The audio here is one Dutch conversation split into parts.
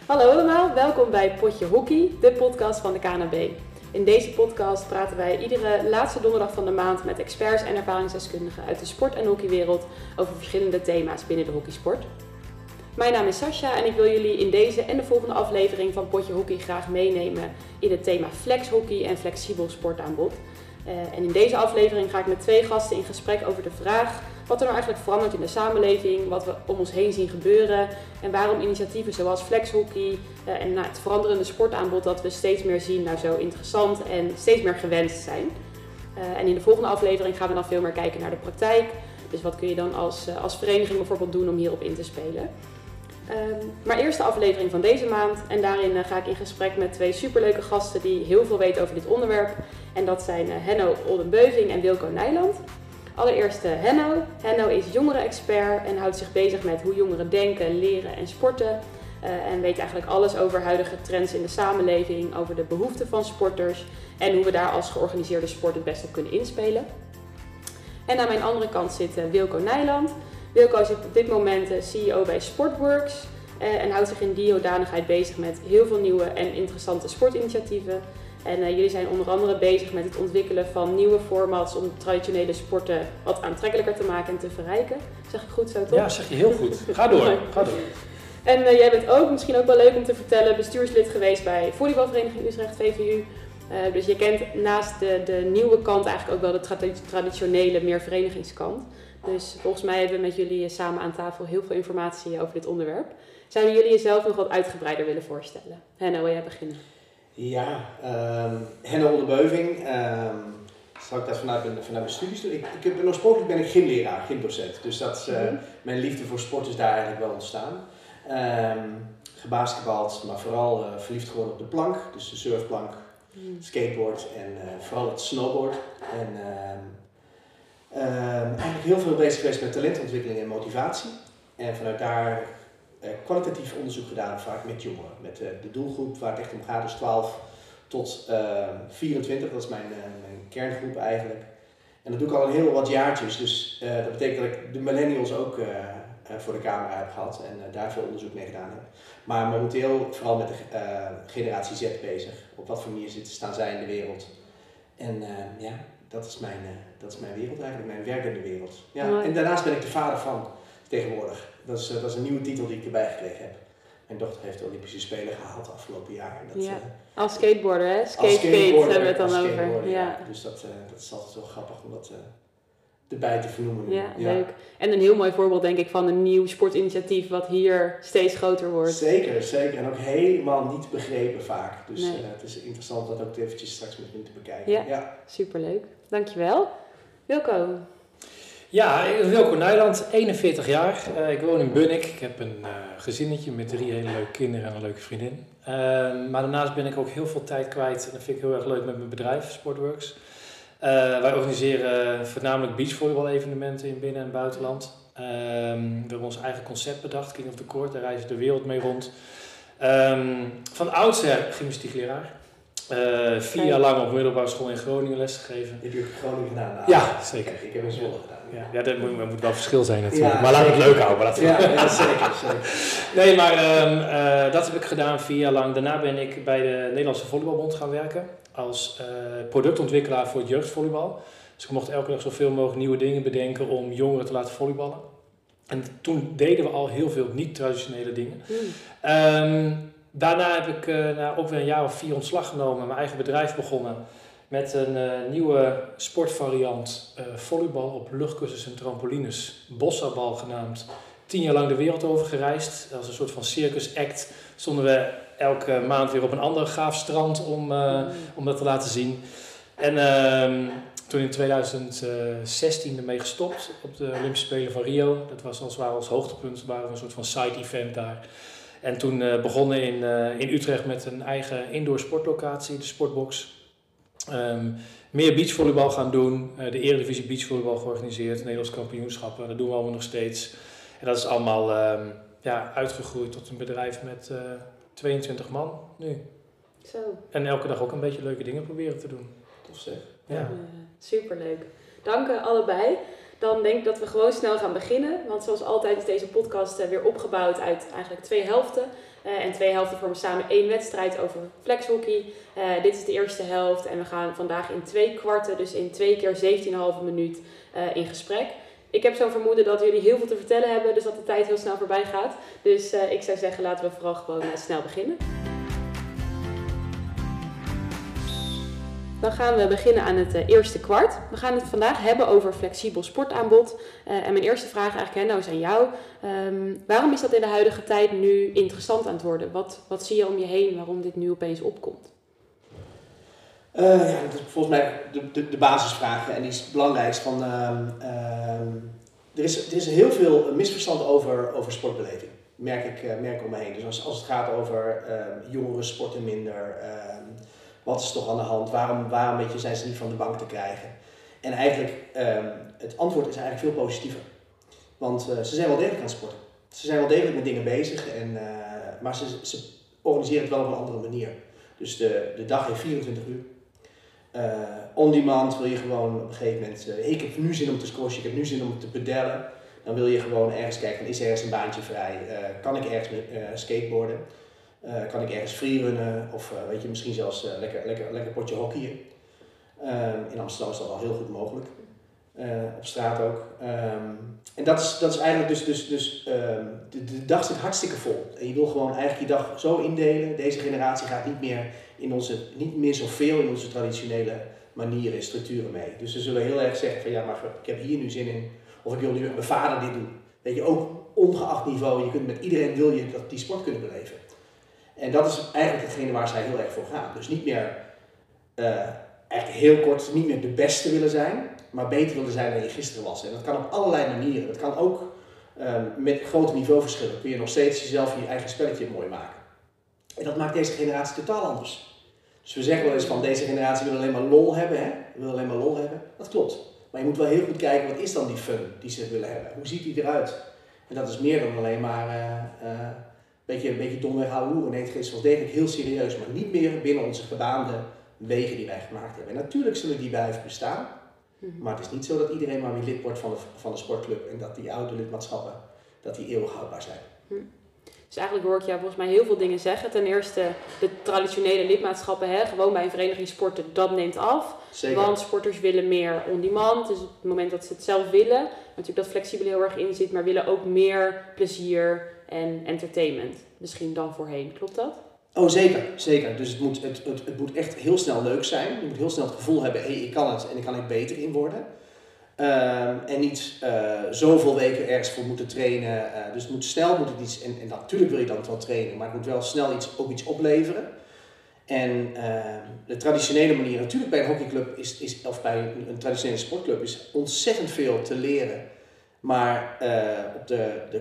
Hallo allemaal, welkom bij Potje Hockey, de podcast van de KNHB. In deze podcast praten wij iedere laatste donderdag van de maand met experts en ervaringsdeskundigen uit de sport- en hockeywereld over verschillende thema's binnen de hockeysport. Mijn naam is Sascha en ik wil jullie in deze en de volgende aflevering van Potje Hockey graag meenemen in het thema flexhockey en flexibel sportaanbod. En in deze aflevering ga ik met 2 gasten in gesprek over de vraag wat er nou eigenlijk verandert in de samenleving, wat we om ons heen zien gebeuren en waarom initiatieven zoals flexhockey en het veranderende sportaanbod dat we steeds meer zien nou zo interessant en steeds meer gewenst zijn. En in de volgende aflevering gaan we dan veel meer kijken naar de praktijk. Dus wat kun je dan als vereniging bijvoorbeeld doen om hierop in te spelen. Maar eerst de aflevering van deze maand en daarin ga ik in gesprek met 2 superleuke gasten die heel veel weten over dit onderwerp. En dat zijn Henno Oldenbeuving en Wilco Nijland. Allereerst Henno. Henno is jongeren-expert en houdt zich bezig met hoe jongeren denken, leren en sporten. En weet eigenlijk alles over huidige trends in de samenleving, over de behoeften van sporters en hoe we daar als georganiseerde sport het best op kunnen inspelen. En aan mijn andere kant zit Wilco Nijland. Wilco is op dit moment CEO bij Sportworks en houdt zich in die hoedanigheid bezig met heel veel nieuwe en interessante sportinitiatieven. En jullie zijn onder andere bezig met het ontwikkelen van nieuwe formats om traditionele sporten wat aantrekkelijker te maken en te verrijken. Zeg ik goed zo, toch? Ja, zeg je heel goed. Ga door. En jij bent ook, misschien ook wel leuk om te vertellen, bestuurslid geweest bij volleybalvereniging Utrecht, VVU. Dus je kent naast de nieuwe kant eigenlijk ook wel de traditionele, meer verenigingskant. Dus volgens mij hebben we met jullie samen aan tafel heel veel informatie over dit onderwerp. Zouden jullie jezelf nog wat uitgebreider willen voorstellen? Henno, wil jij beginnen? Ja, Henno Oldenbeuving. Zal ik dat vanuit mijn studies doen? Oorspronkelijk ben ik gymleraar, gymdocent. Dus mijn liefde voor sport is daar eigenlijk wel ontstaan. Gebasketbald, maar vooral verliefd geworden op de plank. Dus de surfplank, skateboard en vooral het snowboard. En eigenlijk heel veel bezig geweest met talentontwikkeling en motivatie. En vanuit daar kwalitatief onderzoek gedaan, vaak met jongeren. Met de doelgroep waar het echt om gaat, dus 12 tot 24, dat is mijn kerngroep eigenlijk. En dat doe ik al een heel wat jaartjes, dus dat betekent dat ik de millennials ook voor de camera heb gehad en daar veel onderzoek mee gedaan heb. Maar momenteel vooral met de generatie Z bezig. Op wat voor manier staan zij in de wereld. En dat is mijn wereld eigenlijk, mijn werkende wereld. Ja. En daarnaast ben ik de vader van tegenwoordig. Dat is een nieuwe titel die ik erbij gekregen heb. Mijn dochter heeft de Olympische Spelen gehaald afgelopen jaar. Als skateboarder, hè? Skateboarder hebben we het dan over. Ja. Dus dat is altijd wel grappig om dat erbij te vernoemen. Ja, leuk. En een heel mooi voorbeeld denk ik van een nieuw sportinitiatief wat hier steeds groter wordt. Zeker. En ook helemaal niet begrepen vaak. Dus het is interessant dat ook eventjes straks met jullie te bekijken. Ja, superleuk. Dankjewel. Wilco. Ja, Wilco Nijland, 41 jaar. Ik woon in Bunnik. Ik heb een gezinnetje met 3 hele leuke kinderen en een leuke vriendin. Maar daarnaast ben ik ook heel veel tijd kwijt. En dat vind ik heel erg leuk met mijn bedrijf, Sportworks. Wij organiseren voornamelijk beachvolleybal-evenementen in binnen- en buitenland. We hebben ons eigen concept bedacht, King of the Court. Daar reizen de wereld mee rond. Van oudsher gymnastiekleraar. 4 jaar lang op middelbare school in Groningen lesgegeven. Heb je ook in Groningen gedaan? Ja, zeker. Ik heb in Zwolle gedaan. Ja, dat moet wel verschil zijn natuurlijk. Ja, maar laten we het leuk houden. Zeker. Nee, maar dat heb ik gedaan 4 jaar lang. Daarna ben ik bij de Nederlandse Volleybalbond gaan werken. Als productontwikkelaar voor het jeugdvolleybal. Dus ik mocht elke dag zoveel mogelijk nieuwe dingen bedenken om jongeren te laten volleyballen. En toen deden we al heel veel niet-traditionele dingen. Daarna heb ik ook weer een jaar of 4 ontslag genomen en mijn eigen bedrijf begonnen. Met een nieuwe sportvariant, volleybal op luchtkussens en trampolines, bossabal genaamd. 10 jaar lang de wereld over gereisd. Als een soort van circus act stonden we elke maand weer op een ander gaaf strand om dat te laten zien. En toen in 2016 ermee gestopt op de Olympische Spelen van Rio. Dat was als hoogtepunt, waren we een soort van side-event daar. En toen begonnen in Utrecht met een eigen indoor sportlocatie, de Sportbox. Meer beachvolleybal gaan doen, de Eredivisie beachvolleybal georganiseerd, Nederlands kampioenschappen, dat doen we allemaal nog steeds. En dat is allemaal uitgegroeid tot een bedrijf met 22 man nu. Zo. En elke dag ook een beetje leuke dingen proberen te doen. Tof zeg. Ja. Superleuk. Dank allebei. Dan denk ik dat we gewoon snel gaan beginnen. Want zoals altijd is deze podcast weer opgebouwd uit eigenlijk 2 helften. En 2 helften vormen samen 1 wedstrijd over flexhockey. Dit is de eerste helft en we gaan vandaag in 2 kwarten, dus in 2 keer 17,5 minuut in gesprek. Ik heb zo'n vermoeden dat jullie heel veel te vertellen hebben, dus dat de tijd heel snel voorbij gaat. Dus ik zou zeggen, laten we vooral gewoon snel beginnen. Dan gaan we beginnen aan het eerste kwart. We gaan het vandaag hebben over flexibel sportaanbod. En mijn eerste vraag eigenlijk, Henno, is aan jou. Waarom is dat in de huidige tijd nu interessant aan het worden? Wat zie je om je heen waarom dit nu opeens opkomt? Dat is volgens mij de basisvraag en die is het belangrijkst. Er is heel veel misverstand over sportbeleving. Merk ik om me heen. Dus als het gaat over jongeren sporten minder, wat is toch aan de hand, waarom zijn ze niet van de bank te krijgen? En eigenlijk, het antwoord is eigenlijk veel positiever. Want ze zijn wel degelijk aan het sporten. Ze zijn wel degelijk met dingen bezig, maar ze organiseren het wel op een andere manier. Dus de dag heeft 24 uur. On demand wil je gewoon op een gegeven moment, ik heb nu zin om te squashen, ik heb nu zin om te pedellen. Dan wil je gewoon ergens kijken, is er ergens een baantje vrij? Kan ik ergens skateboarden? Kan ik ergens freerunnen? Of misschien zelfs lekker potje hockeyen. In Amsterdam is dat al heel goed mogelijk. Op straat ook. En dat is eigenlijk de dag zit hartstikke vol. En je wil gewoon eigenlijk je dag zo indelen. Deze generatie gaat niet meer zoveel in onze traditionele manieren en structuren mee. Dus ze zullen heel erg zeggen van ja, maar ik heb hier nu zin in. Of ik wil nu met mijn vader dit doen. Weet je, ook ongeacht niveau. Je kunt met iedereen wil je die sport kunnen beleven. En dat is eigenlijk hetgene waar zij heel erg voor gaan. Dus niet meer, eigenlijk heel kort, niet meer de beste willen zijn, maar beter willen zijn dan je gisteren was. En dat kan op allerlei manieren. Dat kan ook met grote niveauverschillen. Kun je nog steeds jezelf je eigen spelletje mooi maken. En dat maakt deze generatie totaal anders. Dus we zeggen wel eens van deze generatie wil alleen maar lol hebben. Hè? Wil alleen maar lol hebben. Dat klopt. Maar je moet wel heel goed kijken, wat is dan die fun die ze willen hebben? Hoe ziet die eruit? En dat is meer dan alleen maar een beetje domweg houden hoeren. Nee, het is wel degelijk heel serieus, maar niet meer binnen onze gebaande wegen die wij gemaakt hebben. En natuurlijk zullen die blijven bestaan, maar het is niet zo dat iedereen maar weer lid wordt van de sportclub en dat die oude lidmaatschappen, dat die eeuwig houdbaar zijn. Dus eigenlijk hoor ik jou volgens mij heel veel dingen zeggen. Ten eerste, de traditionele lidmaatschappen, gewoon bij een vereniging sporten, dat neemt af. Zeker. Want sporters willen meer on-demand, dus op het moment dat ze het zelf willen, natuurlijk dat flexibel heel erg in zit, maar willen ook meer plezier en entertainment. Misschien dan voorheen, klopt dat? Oh, zeker. Dus het moet echt heel snel leuk zijn. Je moet heel snel het gevoel hebben, hey, ik kan het en ik kan er beter in worden. En niet zoveel weken ergens voor moeten trainen. Dus het moet het iets, en natuurlijk wil je dan wel trainen, maar het moet wel snel ook iets opleveren. En de traditionele manier, natuurlijk bij een hockeyclub of bij een traditionele sportclub is ontzettend veel te leren. Maar op de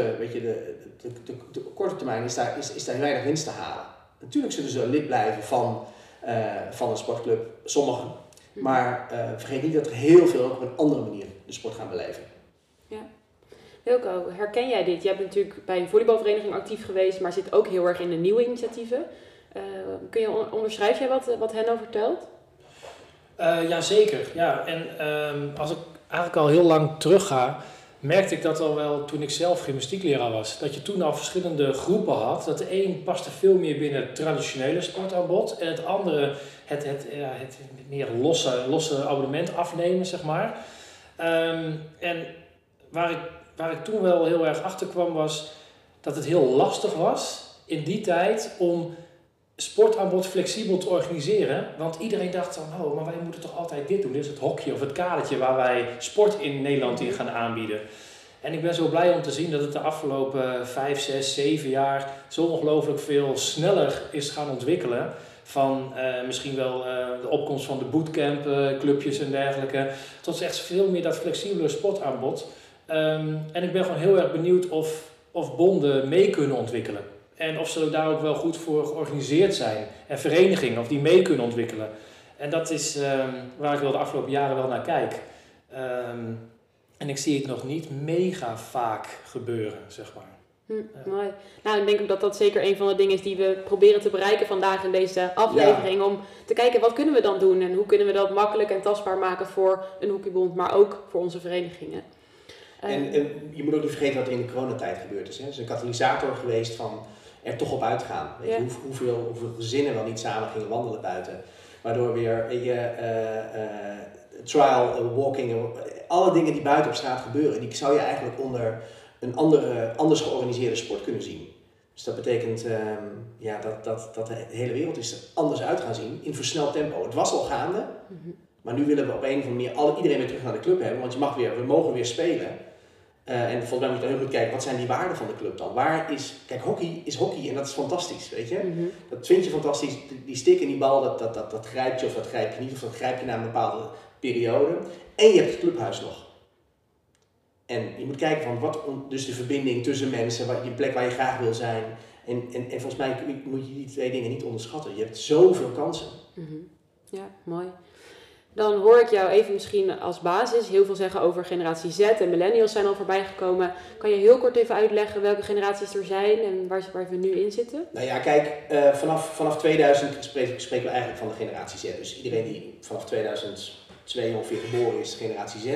korte termijn is daar weinig winst te halen. Natuurlijk zullen ze lid blijven van een sportclub, sommigen. Maar vergeet niet dat er heel veel op een andere manier de sport gaan beleven. Ja. Wilco, herken jij dit? Jij bent natuurlijk bij een volleybalvereniging actief geweest, maar zit ook heel erg in de nieuwe initiatieven. Onderschrijf jij wat Henno vertelt? Jazeker. Ja. En als ik eigenlijk al heel lang terug ga, merkte ik dat al wel toen ik zelf gymnastiekleraar was. Dat je toen al verschillende groepen had. Dat de een paste veel meer binnen het traditionele sportaanbod. En het andere het meer losse abonnement afnemen, zeg maar. En waar ik toen wel heel erg achter kwam was dat het heel lastig was in die tijd om sportaanbod flexibel te organiseren. Want iedereen dacht van, maar wij moeten toch altijd dit doen. Dit is het hokje of het kadertje waar wij sport in Nederland in gaan aanbieden. En ik ben zo blij om te zien dat het de afgelopen 5, 6, 7 jaar zo ongelooflijk veel sneller is gaan ontwikkelen. Van misschien wel de opkomst van de bootcamp clubjes en dergelijke. Tot echt veel meer dat flexibele sportaanbod. En ik ben gewoon heel erg benieuwd of bonden mee kunnen ontwikkelen. En of ze daar ook wel goed voor georganiseerd zijn. En verenigingen, of die mee kunnen ontwikkelen. En dat is waar ik wel de afgelopen jaren wel naar kijk. En ik zie het nog niet mega vaak gebeuren, zeg maar. Mooi. Nou, ik denk ook dat dat zeker een van de dingen is die we proberen te bereiken vandaag in deze aflevering. Om te kijken, wat kunnen we dan doen? En hoe kunnen we dat makkelijk en tastbaar maken voor een hockeybond, maar ook voor onze verenigingen. En je moet ook niet vergeten wat er in de coronatijd gebeurd is. Hè. Het is een katalysator geweest van er toch op uitgaan. Weet je, hoeveel gezinnen wel niet samen gingen wandelen buiten. Waardoor weer trial, walking, alle dingen die buiten op straat gebeuren, die zou je eigenlijk onder een anders georganiseerde sport kunnen zien. Dus dat betekent dat de hele wereld is er anders uit gaan zien in versneld tempo. Het was al gaande, maar nu willen we op een of andere manier iedereen weer terug naar de club hebben, want we mogen weer spelen. En volgens mij moet je dan heel goed kijken, wat zijn die waarden van de club dan? Kijk, hockey is hockey en dat is fantastisch, weet je. Dat vind je fantastisch, die stick in die bal, dat grijp je of dat grijp je niet, of dat grijp je na een bepaalde periode. En je hebt het clubhuis nog. En je moet kijken van dus de verbinding tussen mensen, je plek waar je graag wil zijn. En volgens mij moet je die twee dingen niet onderschatten. Je hebt zoveel kansen. Ja, mooi. Dan hoor ik jou even misschien als basis heel veel zeggen over generatie Z en millennials zijn al voorbij gekomen. Kan je heel kort even uitleggen welke generaties er zijn en waar we nu in zitten? Nou ja, kijk, vanaf 2000 spreken we eigenlijk van de generatie Z. Dus iedereen die vanaf 2002 ongeveer geboren is, generatie Z.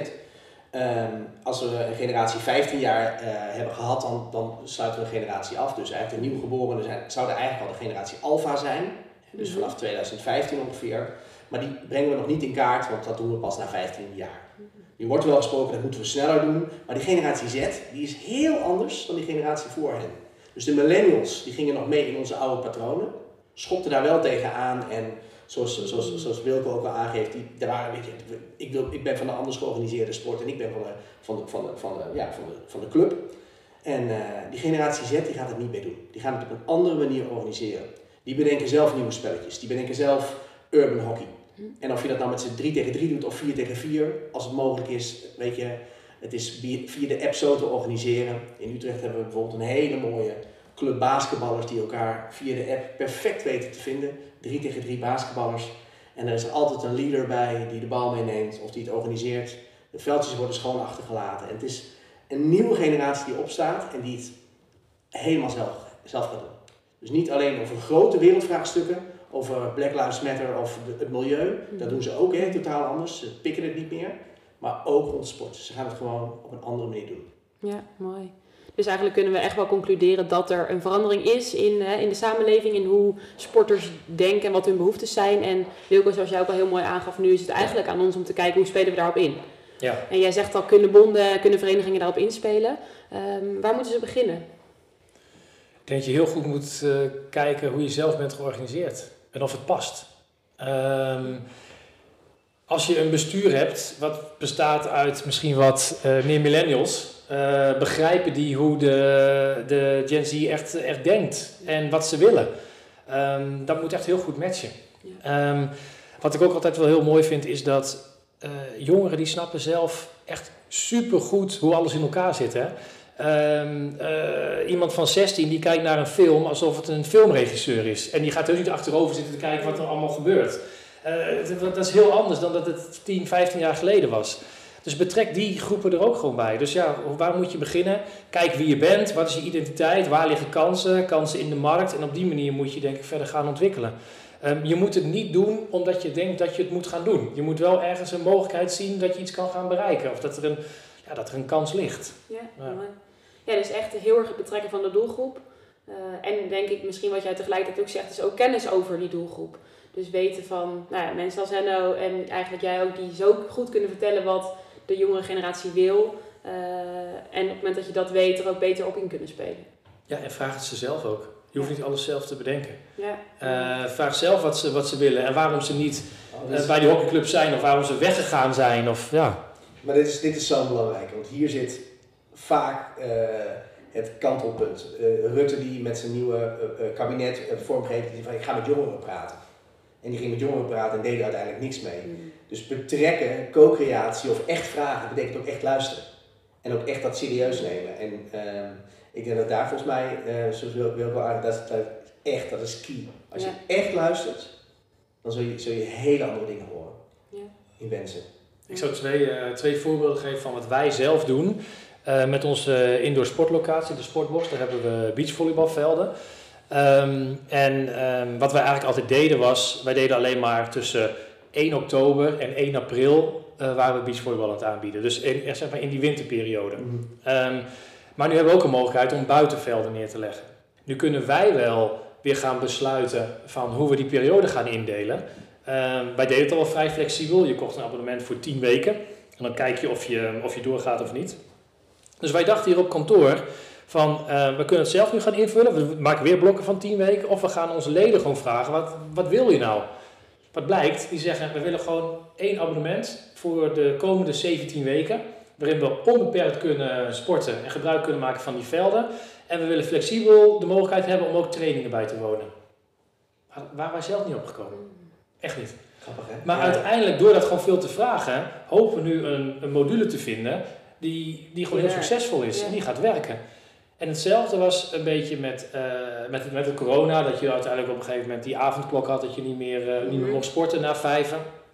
Als we een generatie 15 jaar hebben gehad, dan sluiten we een generatie af. Dus eigenlijk de nieuwgeborenen zouden eigenlijk al de generatie Alpha zijn. Dus vanaf 2015 ongeveer. Maar die brengen we nog niet in kaart, want dat doen we pas na 15 jaar. Die wordt wel gesproken, dat moeten we sneller doen. Maar die generatie Z, die is heel anders dan die generatie voor hen. Dus de millennials, die gingen nog mee in onze oude patronen. Schopten daar wel tegenaan en zoals Wilco ook al aangeeft, ik ben van de anders georganiseerde sport en ik ben van de club. En die generatie Z die gaat het niet meer doen. Die gaan het op een andere manier organiseren. Die bedenken zelf nieuwe spelletjes. Die bedenken zelf urban hockey. En of je dat nou met z'n 3 tegen 3 doet of 4 tegen 4, als het mogelijk is, weet je, het is via de app zo te organiseren. In Utrecht hebben we bijvoorbeeld een hele mooie club basketballers die elkaar via de app perfect weten te vinden. 3 tegen 3 basketballers. En er is altijd een leader bij die de bal meeneemt of die het organiseert. De veldjes worden schoon achtergelaten. En het is een nieuwe generatie die opstaat en die het helemaal zelf gaat doen. Dus niet alleen over grote wereldvraagstukken, over Black Lives Matter of het milieu. Dat doen ze ook totaal anders. Ze pikken het niet meer. Maar ook rond sport. Ze gaan het gewoon op een andere manier doen. Ja, mooi. Dus eigenlijk kunnen we echt wel concluderen dat er een verandering is in de samenleving, in hoe sporters denken en wat hun behoeftes zijn. En Wilco, zoals jij ook al heel mooi aangaf, nu is het eigenlijk aan ons om te kijken hoe spelen we daarop in. Ja. En jij zegt al, kunnen verenigingen daarop inspelen? Waar moeten ze beginnen? Ik denk dat je heel goed moet kijken hoe je zelf bent georganiseerd en of het past. Als je een bestuur hebt wat bestaat uit misschien wat meer millennials, begrijpen die hoe de Gen Z echt denkt en wat ze willen. Dat moet echt heel goed matchen. Ja. Wat ik ook altijd wel heel mooi vind is dat jongeren die snappen zelf echt supergoed hoe alles in elkaar zit. Hè? Iemand van 16 die kijkt naar een film alsof het een filmregisseur is. En die gaat dus niet achterover zitten te kijken wat er allemaal gebeurt. Dat is heel anders dan dat het 10, 15 jaar geleden was. Dus betrek die groepen er ook gewoon bij. Dus ja, waar moet je beginnen? Kijk wie je bent, wat is je identiteit, waar liggen kansen in de markt. En op die manier moet je denk ik verder gaan ontwikkelen. Je moet het niet doen omdat je denkt dat je het moet gaan doen. Je moet wel ergens een mogelijkheid zien dat je iets kan gaan bereiken. Of dat er een kans ligt. Ja, dus echt heel erg het betrekken van de doelgroep. En denk ik misschien wat jij tegelijkertijd ook zegt, is ook kennis over die doelgroep. Dus weten van mensen als Henno en eigenlijk jij ook, die zo goed kunnen vertellen wat de jongere generatie wil. En op het moment dat je dat weet, er ook beter op in kunnen spelen. Ja, en vraag het ze zelf ook. Je hoeft niet alles zelf te bedenken. Ja. Vraag zelf wat ze willen en waarom ze niet bij die hockeyclub zijn of waarom ze weggegaan zijn. Maar dit is zo belangrijk, want hier zit vaak het kantelpunt. Rutte die met zijn nieuwe kabinet vormgeeft, die van ik ga met jongeren praten. En die ging met jongeren praten en deed er uiteindelijk niks mee. Dus betrekken, co-creatie of echt vragen, betekent ook echt luisteren. En ook echt dat serieus nemen. En ik denk dat daar volgens mij, zoals Wilco eigenlijk, dat is key. Als je echt luistert, dan zul je hele andere dingen horen in wensen. Ik zou twee voorbeelden geven van wat wij zelf doen. Met onze indoor sportlocatie, de Sportbox, daar hebben we beachvolleybalvelden. Wat wij eigenlijk altijd deden was, wij deden alleen maar tussen 1 oktober en 1 april waar we beachvolleybal aan het aanbieden. Dus zeg maar in die winterperiode. Maar nu hebben we ook een mogelijkheid om buitenvelden neer te leggen. Nu kunnen wij wel weer gaan besluiten van hoe we die periode gaan indelen. Wij deden het al wel vrij flexibel. Je kocht een abonnement voor 10 weken. En dan kijk je of je doorgaat of niet. Dus wij dachten hier op kantoor van we kunnen het zelf nu gaan invullen. We maken weer blokken van 10 weken. Of we gaan onze leden gewoon vragen, wat wil je nou? Wat blijkt, die zeggen we willen gewoon 1 abonnement voor de komende 17 weken. Waarin we onbeperkt kunnen sporten en gebruik kunnen maken van die velden. En we willen flexibel de mogelijkheid hebben om ook trainingen bij te wonen. Waar waren wij zelf niet opgekomen. Echt niet. Grappig, hè? Maar uiteindelijk, door dat gewoon veel te vragen, hopen we nu een module te vinden die gewoon heel succesvol is en die gaat werken. En hetzelfde was een beetje met de corona, dat je uiteindelijk op een gegeven moment die avondklok had, dat je niet meer mocht sporten na 5.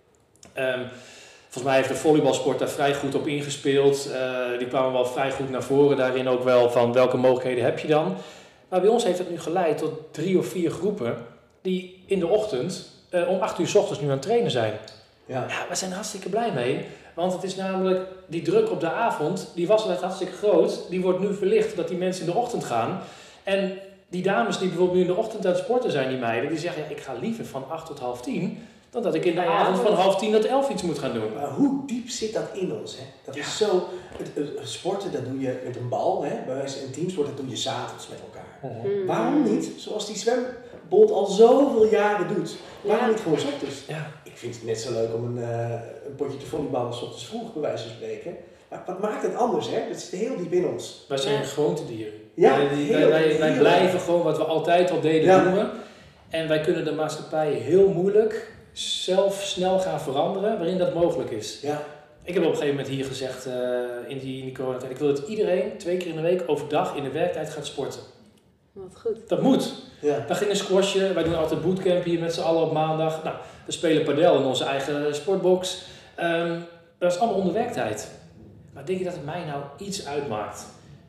Volgens mij heeft de volleybalsport daar vrij goed op ingespeeld. Die kwamen wel vrij goed naar voren daarin ook wel van welke mogelijkheden heb je dan. Maar bij ons heeft het nu geleid tot 3 of 4 groepen die in de ochtend om 8 uur 's ochtends nu aan het trainen zijn. Ja, we zijn er hartstikke blij mee. Want het is namelijk, die druk op de avond, die was altijd hartstikke groot. Die wordt nu verlicht dat die mensen in de ochtend gaan. En die dames die bijvoorbeeld nu in de ochtend aan het sporten zijn, die meiden, die zeggen, ja, ik ga liever van 8 tot half 10... dan dat ik in de avond van half 10 tot 11 iets moet gaan doen. Maar hoe diep zit dat in ons? Hè? Dat is zo, sporten dat doe je met een bal, hè? Bij een teamsport dat doe je 's avonds met elkaar. Waarom niet, zoals die zwembond al zoveel jaren doet, waarom niet gewoon 's ochtends? Ja. Ik vind het net zo leuk om een potje te volleyballen 's ochtends vroeg, bij wijze van spreken. Maar wat maakt het anders, hè? Dat zit heel diep in ons. Wij zijn gewoontedieren. Ja, wij blijven gewoon wat we altijd al deden doen. En wij kunnen de maatschappij heel moeilijk zelf snel gaan veranderen waarin dat mogelijk is. Ja. Ik heb op een gegeven moment hier gezegd in die coronatijd, ik wil dat iedereen 2 keer in de week overdag in de werktijd gaat sporten. Wat goed. Dat moet. Ja. We gingen squashen, wij doen altijd bootcamp hier met z'n allen op maandag. Nou, we spelen padel in onze eigen sportbox. Dat is allemaal onder werktijd. Maar denk je dat het mij nou iets uitmaakt?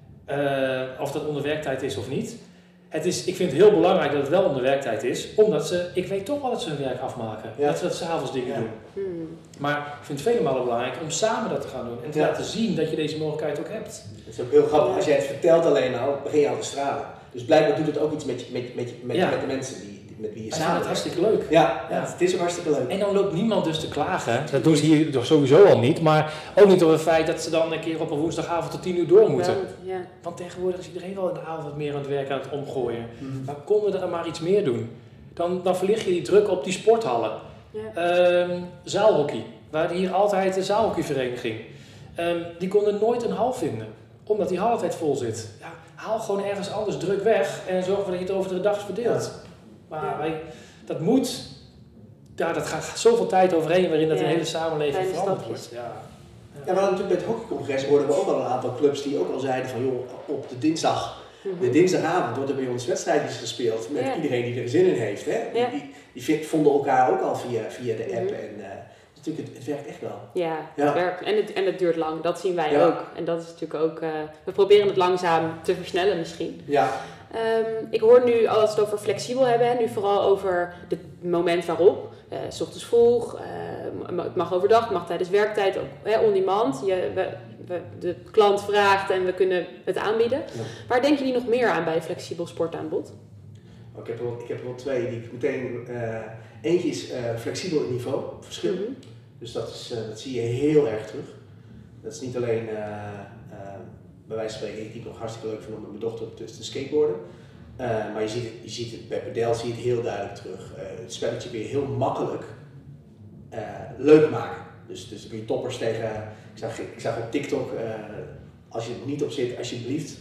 Of dat onder werktijd is of niet? Ik vind het heel belangrijk dat het wel onder werktijd is, omdat ik weet toch wel dat ze hun werk afmaken. Ja. Dat ze dat 's avonds dingen doen. Maar ik vind het vele malen belangrijk om samen dat te gaan doen en te laten zien dat je deze mogelijkheid ook hebt. Het is ook heel grappig, als jij het vertelt alleen al, begin je al te stralen. Dus blijkbaar doet het ook iets met de mensen met wie je samen het hartstikke leuk. Ja, het is ook hartstikke leuk. En dan loopt niemand dus te klagen. Dat doen ze hier sowieso al niet, maar ook niet door het feit dat ze dan een keer op een woensdagavond tot 10 uur door moeten. Ja. Want tegenwoordig is iedereen wel in de avond wat meer aan het werk aan het omgooien. Maar konden we er maar iets meer doen? Dan verlicht je die druk op die sporthallen. Ja. Zaalhockey, waar hier altijd de zaalhockeyvereniging. Die konden nooit een hal vinden, omdat die hal altijd vol zit. Ja, haal gewoon ergens anders druk weg en zorg ervoor dat je het over de dag verdeelt. Ja. Maar dat moet, dat gaat zoveel tijd overheen waarin dat een hele samenleving veranderd wordt. Ja, we hadden natuurlijk bij het hockeycongres hoorden we ook al een aantal clubs die ook al zeiden van joh, op de dinsdagavond wordt er bij ons wedstrijdjes gespeeld met iedereen die er zin in heeft. Hè? Ja. Die vonden elkaar ook al via de app en natuurlijk, het werkt echt wel. Ja, het werkt en het duurt lang, dat zien wij ook. En dat is natuurlijk ook, we proberen het langzaam te versnellen misschien. Ja. Ik hoor nu, als we het over flexibel hebben, nu vooral over het moment waarop. 's Ochtends vroeg, het mag overdag, het mag tijdens werktijd, ook on demand. De klant vraagt en we kunnen het aanbieden. Ja. Waar denken jullie nog meer aan bij flexibel sportaanbod? Ik heb er wel 2 die ik meteen... eentje is flexibel in niveau, verschil. Dus dat zie je heel erg terug. Dat is niet alleen... bij wijze van spreken, ik die nog hartstikke leuk vind om met mijn dochter te skateboarden. Maar je ziet het bij padel zie je het heel duidelijk terug. Het spelletje kun je heel makkelijk leuk maken. Dus dan kun je toppers tegen... Ik zag op TikTok, als je er niet op zit, alsjeblieft,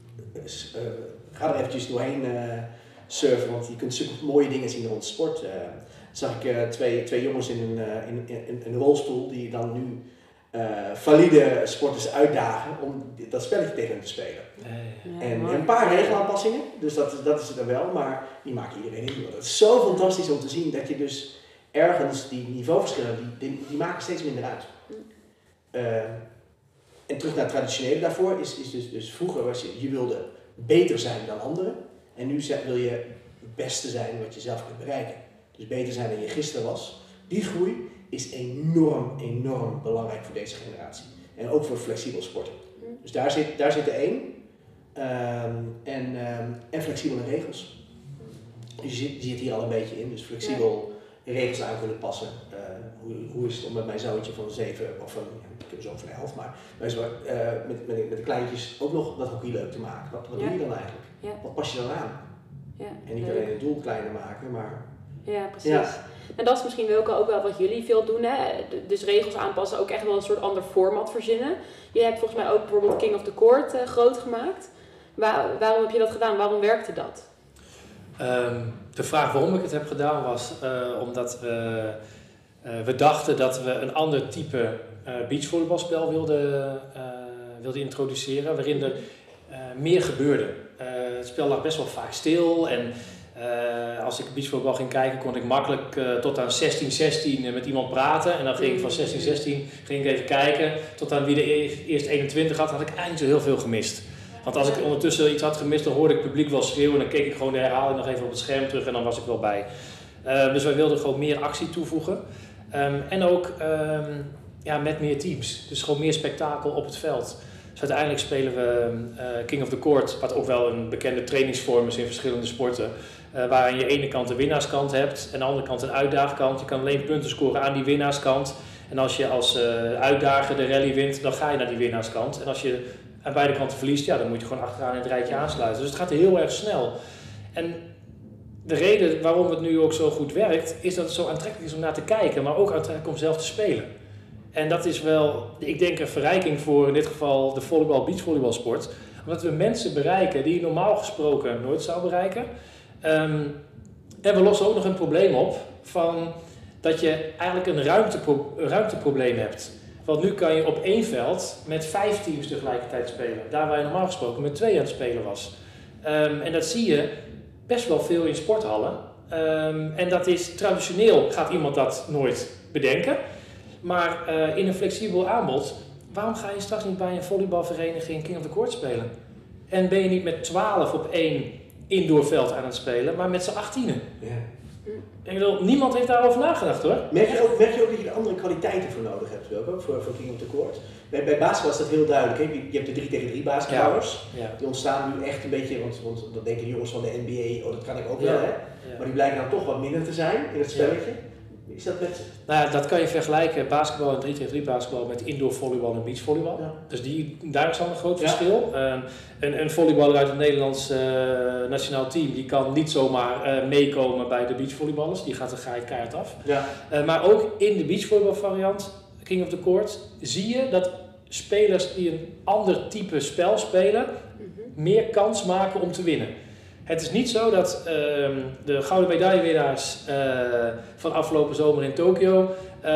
ga er eventjes doorheen surfen, want je kunt zulke mooie dingen zien rond sport. Zag ik 2 jongens in een rolstoel die dan nu valide sporters uitdagen om dat spelletje tegen hen te spelen. En een paar regelaanpassingen, dus dat is het dan wel, maar die maken iedereen heel. Dat is zo fantastisch om te zien dat je dus ergens die niveauverschillen, die maken steeds minder uit. En terug naar het traditionele daarvoor is dus vroeger was je wilde beter zijn dan anderen. En nu wil je het beste zijn wat je zelf kunt bereiken. Dus beter zijn dan je gisteren was. Die groei is enorm belangrijk voor deze generatie. En ook voor flexibel sporten. Dus daar zit de één. En flexibele regels. Dus je zit hier al een beetje in. Dus flexibel regels aan kunnen passen. Hoe is het om met mijn zoontje van 7 of van, ik heb een zoon van 11, maar met de kleintjes ook nog dat hockey leuk te maken. Wat doe je dan eigenlijk? Ja. Wat pas je dan aan? Ja. En niet alleen het doel kleiner maken, maar... Ja, precies. Ja. En dat is misschien ook wel wat jullie veel doen, hè? Dus regels aanpassen, ook echt wel een soort ander format verzinnen. Je hebt volgens mij ook bijvoorbeeld King of the Court groot gemaakt. Waarom heb je dat gedaan? Waarom werkte dat? De vraag waarom ik het heb gedaan was omdat we dachten dat we een ander type beachvolleybalspel wilden introduceren, waarin er meer gebeurde. Het spel lag best wel vaak stil en als ik beachvolleybal ging kijken kon ik makkelijk tot aan 16-16 met iemand praten en dan ging ik van 16-16 ging ik even kijken tot aan wie de eerst 21 had ik eigenlijk zo heel veel gemist. Want als ik ondertussen iets had gemist, dan hoorde ik het publiek wel schreeuwen en dan keek ik gewoon de herhaling nog even op het scherm terug en dan was ik wel bij. Dus wij wilden gewoon meer actie toevoegen. En ook met meer teams. Dus gewoon meer spektakel op het veld. Dus uiteindelijk spelen we King of the Court, wat ook wel een bekende trainingsvorm is in verschillende sporten. Waar je aan de ene kant de winnaarskant hebt en aan de andere kant een uitdaagkant. Je kan alleen punten scoren aan die winnaarskant. En als je als uitdager de rally wint, dan ga je naar die winnaarskant. En als je aan beide kanten verliest, dan moet je gewoon achteraan in het rijtje aansluiten. Dus het gaat heel erg snel. En de reden waarom het nu ook zo goed werkt, is dat het zo aantrekkelijk is om naar te kijken, maar ook aantrekkelijk om zelf te spelen. En dat is wel, ik denk, een verrijking voor in dit geval de beachvolleybalsport. Omdat we mensen bereiken die je normaal gesproken nooit zou bereiken. En we lossen ook nog een probleem op van dat je eigenlijk een ruimteprobleem hebt. Want nu kan je op één veld met 5 teams tegelijkertijd spelen. Daar waar je normaal gesproken met 2 aan het spelen was. En dat zie je best wel veel in sporthallen. En dat is traditioneel, gaat iemand dat nooit bedenken. Maar in een flexibel aanbod, waarom ga je straks niet bij een volleybalvereniging King of the Court spelen? En ben je niet met 12 op 1 indoorveld aan het spelen, maar met z'n 18. Ja. Ik bedoel, niemand heeft daarover nagedacht hoor. Merk je ook dat je er andere kwaliteiten voor nodig hebt, Wilco, voor King of the Court? Bij basketbal is dat heel duidelijk. Hè? Je hebt de 3 tegen 3 basketballers. Ja. Die ontstaan nu echt een beetje, want dan denken de jongens van de NBA, dat kan ik ook wel. Hè? Ja. Maar die blijken dan toch wat minder te zijn in het spelletje. Is dat met... Nou ja, dat kan je vergelijken, basketbal en 3 tegen 3 basketbal met indoor volleybal en beachvolleybal. Ja. Dus daar is al een groot verschil. Een volleyballer uit het Nederlands nationaal team, die kan niet zomaar meekomen bij de beachvolleyballers. Die gaat er keihard af. Ja. Maar ook in de beachvolleybal variant, King of the Court, zie je dat spelers die een ander type spel spelen, meer kans maken om te winnen. Het is niet zo dat de gouden medaillewinnaars van afgelopen zomer in Tokio,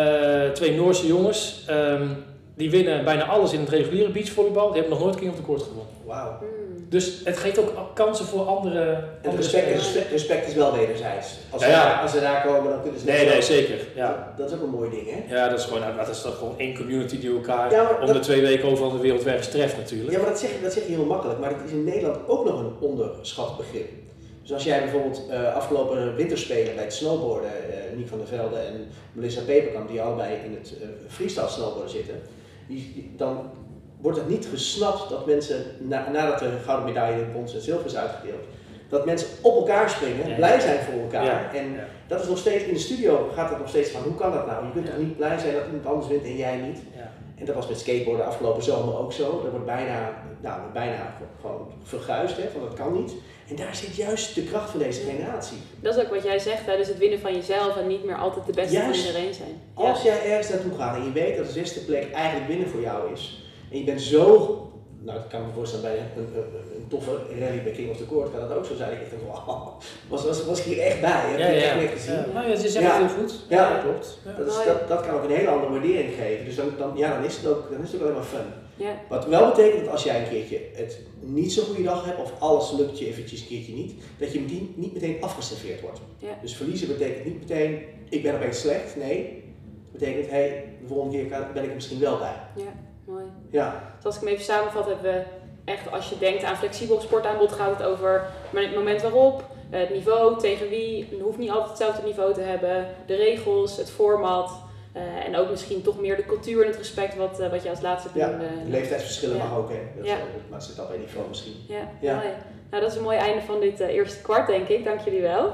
2 Noorse jongens, die winnen bijna alles in het reguliere beachvolleybal, die hebben nog nooit King of the Court gewonnen. Wauw. Dus het geeft ook kansen voor andere respect is wel wederzijds. Als ze daar komen, dan kunnen ze... Nee, zeker. Ja. Dat is ook een mooi ding, hè? Ja, dat is toch gewoon één community die elkaar om de 2 weken overal in de wereld ergens treft natuurlijk. Ja, maar dat zeg je heel makkelijk, maar het is in Nederland ook nog een onderschat begrip. Dus als jij bijvoorbeeld afgelopen winterspelen bij het snowboarden, Niek van der Velde en Melissa Peperkamp, die allebei in het freestyle snowboarden zitten, dan wordt het niet gesnapt dat mensen, nadat de gouden medaille, brons en zilver is uitgedeeld, dat mensen op elkaar springen, blij zijn voor elkaar. Ja. En dat is nog steeds, in de studio gaat het nog steeds van, hoe kan dat nou? Je kunt toch niet blij zijn dat iemand anders wint en jij niet? Ja. En dat was met skateboarden afgelopen zomer ook zo. Dat wordt bijna gewoon verguisd, hè, van dat kan niet. En daar zit juist de kracht van deze generatie. Dat is ook wat jij zegt, hè? Dus het winnen van jezelf en niet meer altijd de beste van iedereen zijn. Als jij ergens naartoe gaat en je weet dat de 6e plek eigenlijk winnen voor jou is. En je bent zo, nou dat kan me voorstellen bij een toffe rally bij King of the Court, kan dat ook zo zijn. Ik dacht, wow, was ik hier echt bij? Heb je echt niet gezien? Nou ja, ze zeggen het heel goed. Ja, dat klopt. Ja. Dat kan ook een hele andere waardering geven. Dus dan is het ook alleen maar fun. Ja. Wat wel betekent dat als jij een keertje het niet zo'n goede dag hebt, of alles lukt je eventjes een keertje niet, dat je niet meteen afgeserveerd wordt. Ja. Dus verliezen betekent niet meteen, ik ben opeens slecht. Nee, het betekent, de volgende keer ben ik er misschien wel bij. Ja. Mooi. Ja. Dus als ik hem even samenvat, hebben we echt, als je denkt aan flexibel sportaanbod, gaat het over het moment waarop, het niveau, tegen wie, je hoeft niet altijd hetzelfde niveau te hebben, de regels, het format en ook misschien toch meer de cultuur en het respect wat je als laatste noemde. De leeftijdsverschillen mag ook, hè. Ja. Maar zit al bij niveau misschien. Ja. Mooi. Nou, dat is een mooi einde van dit eerste kwart, denk ik. Dank jullie wel.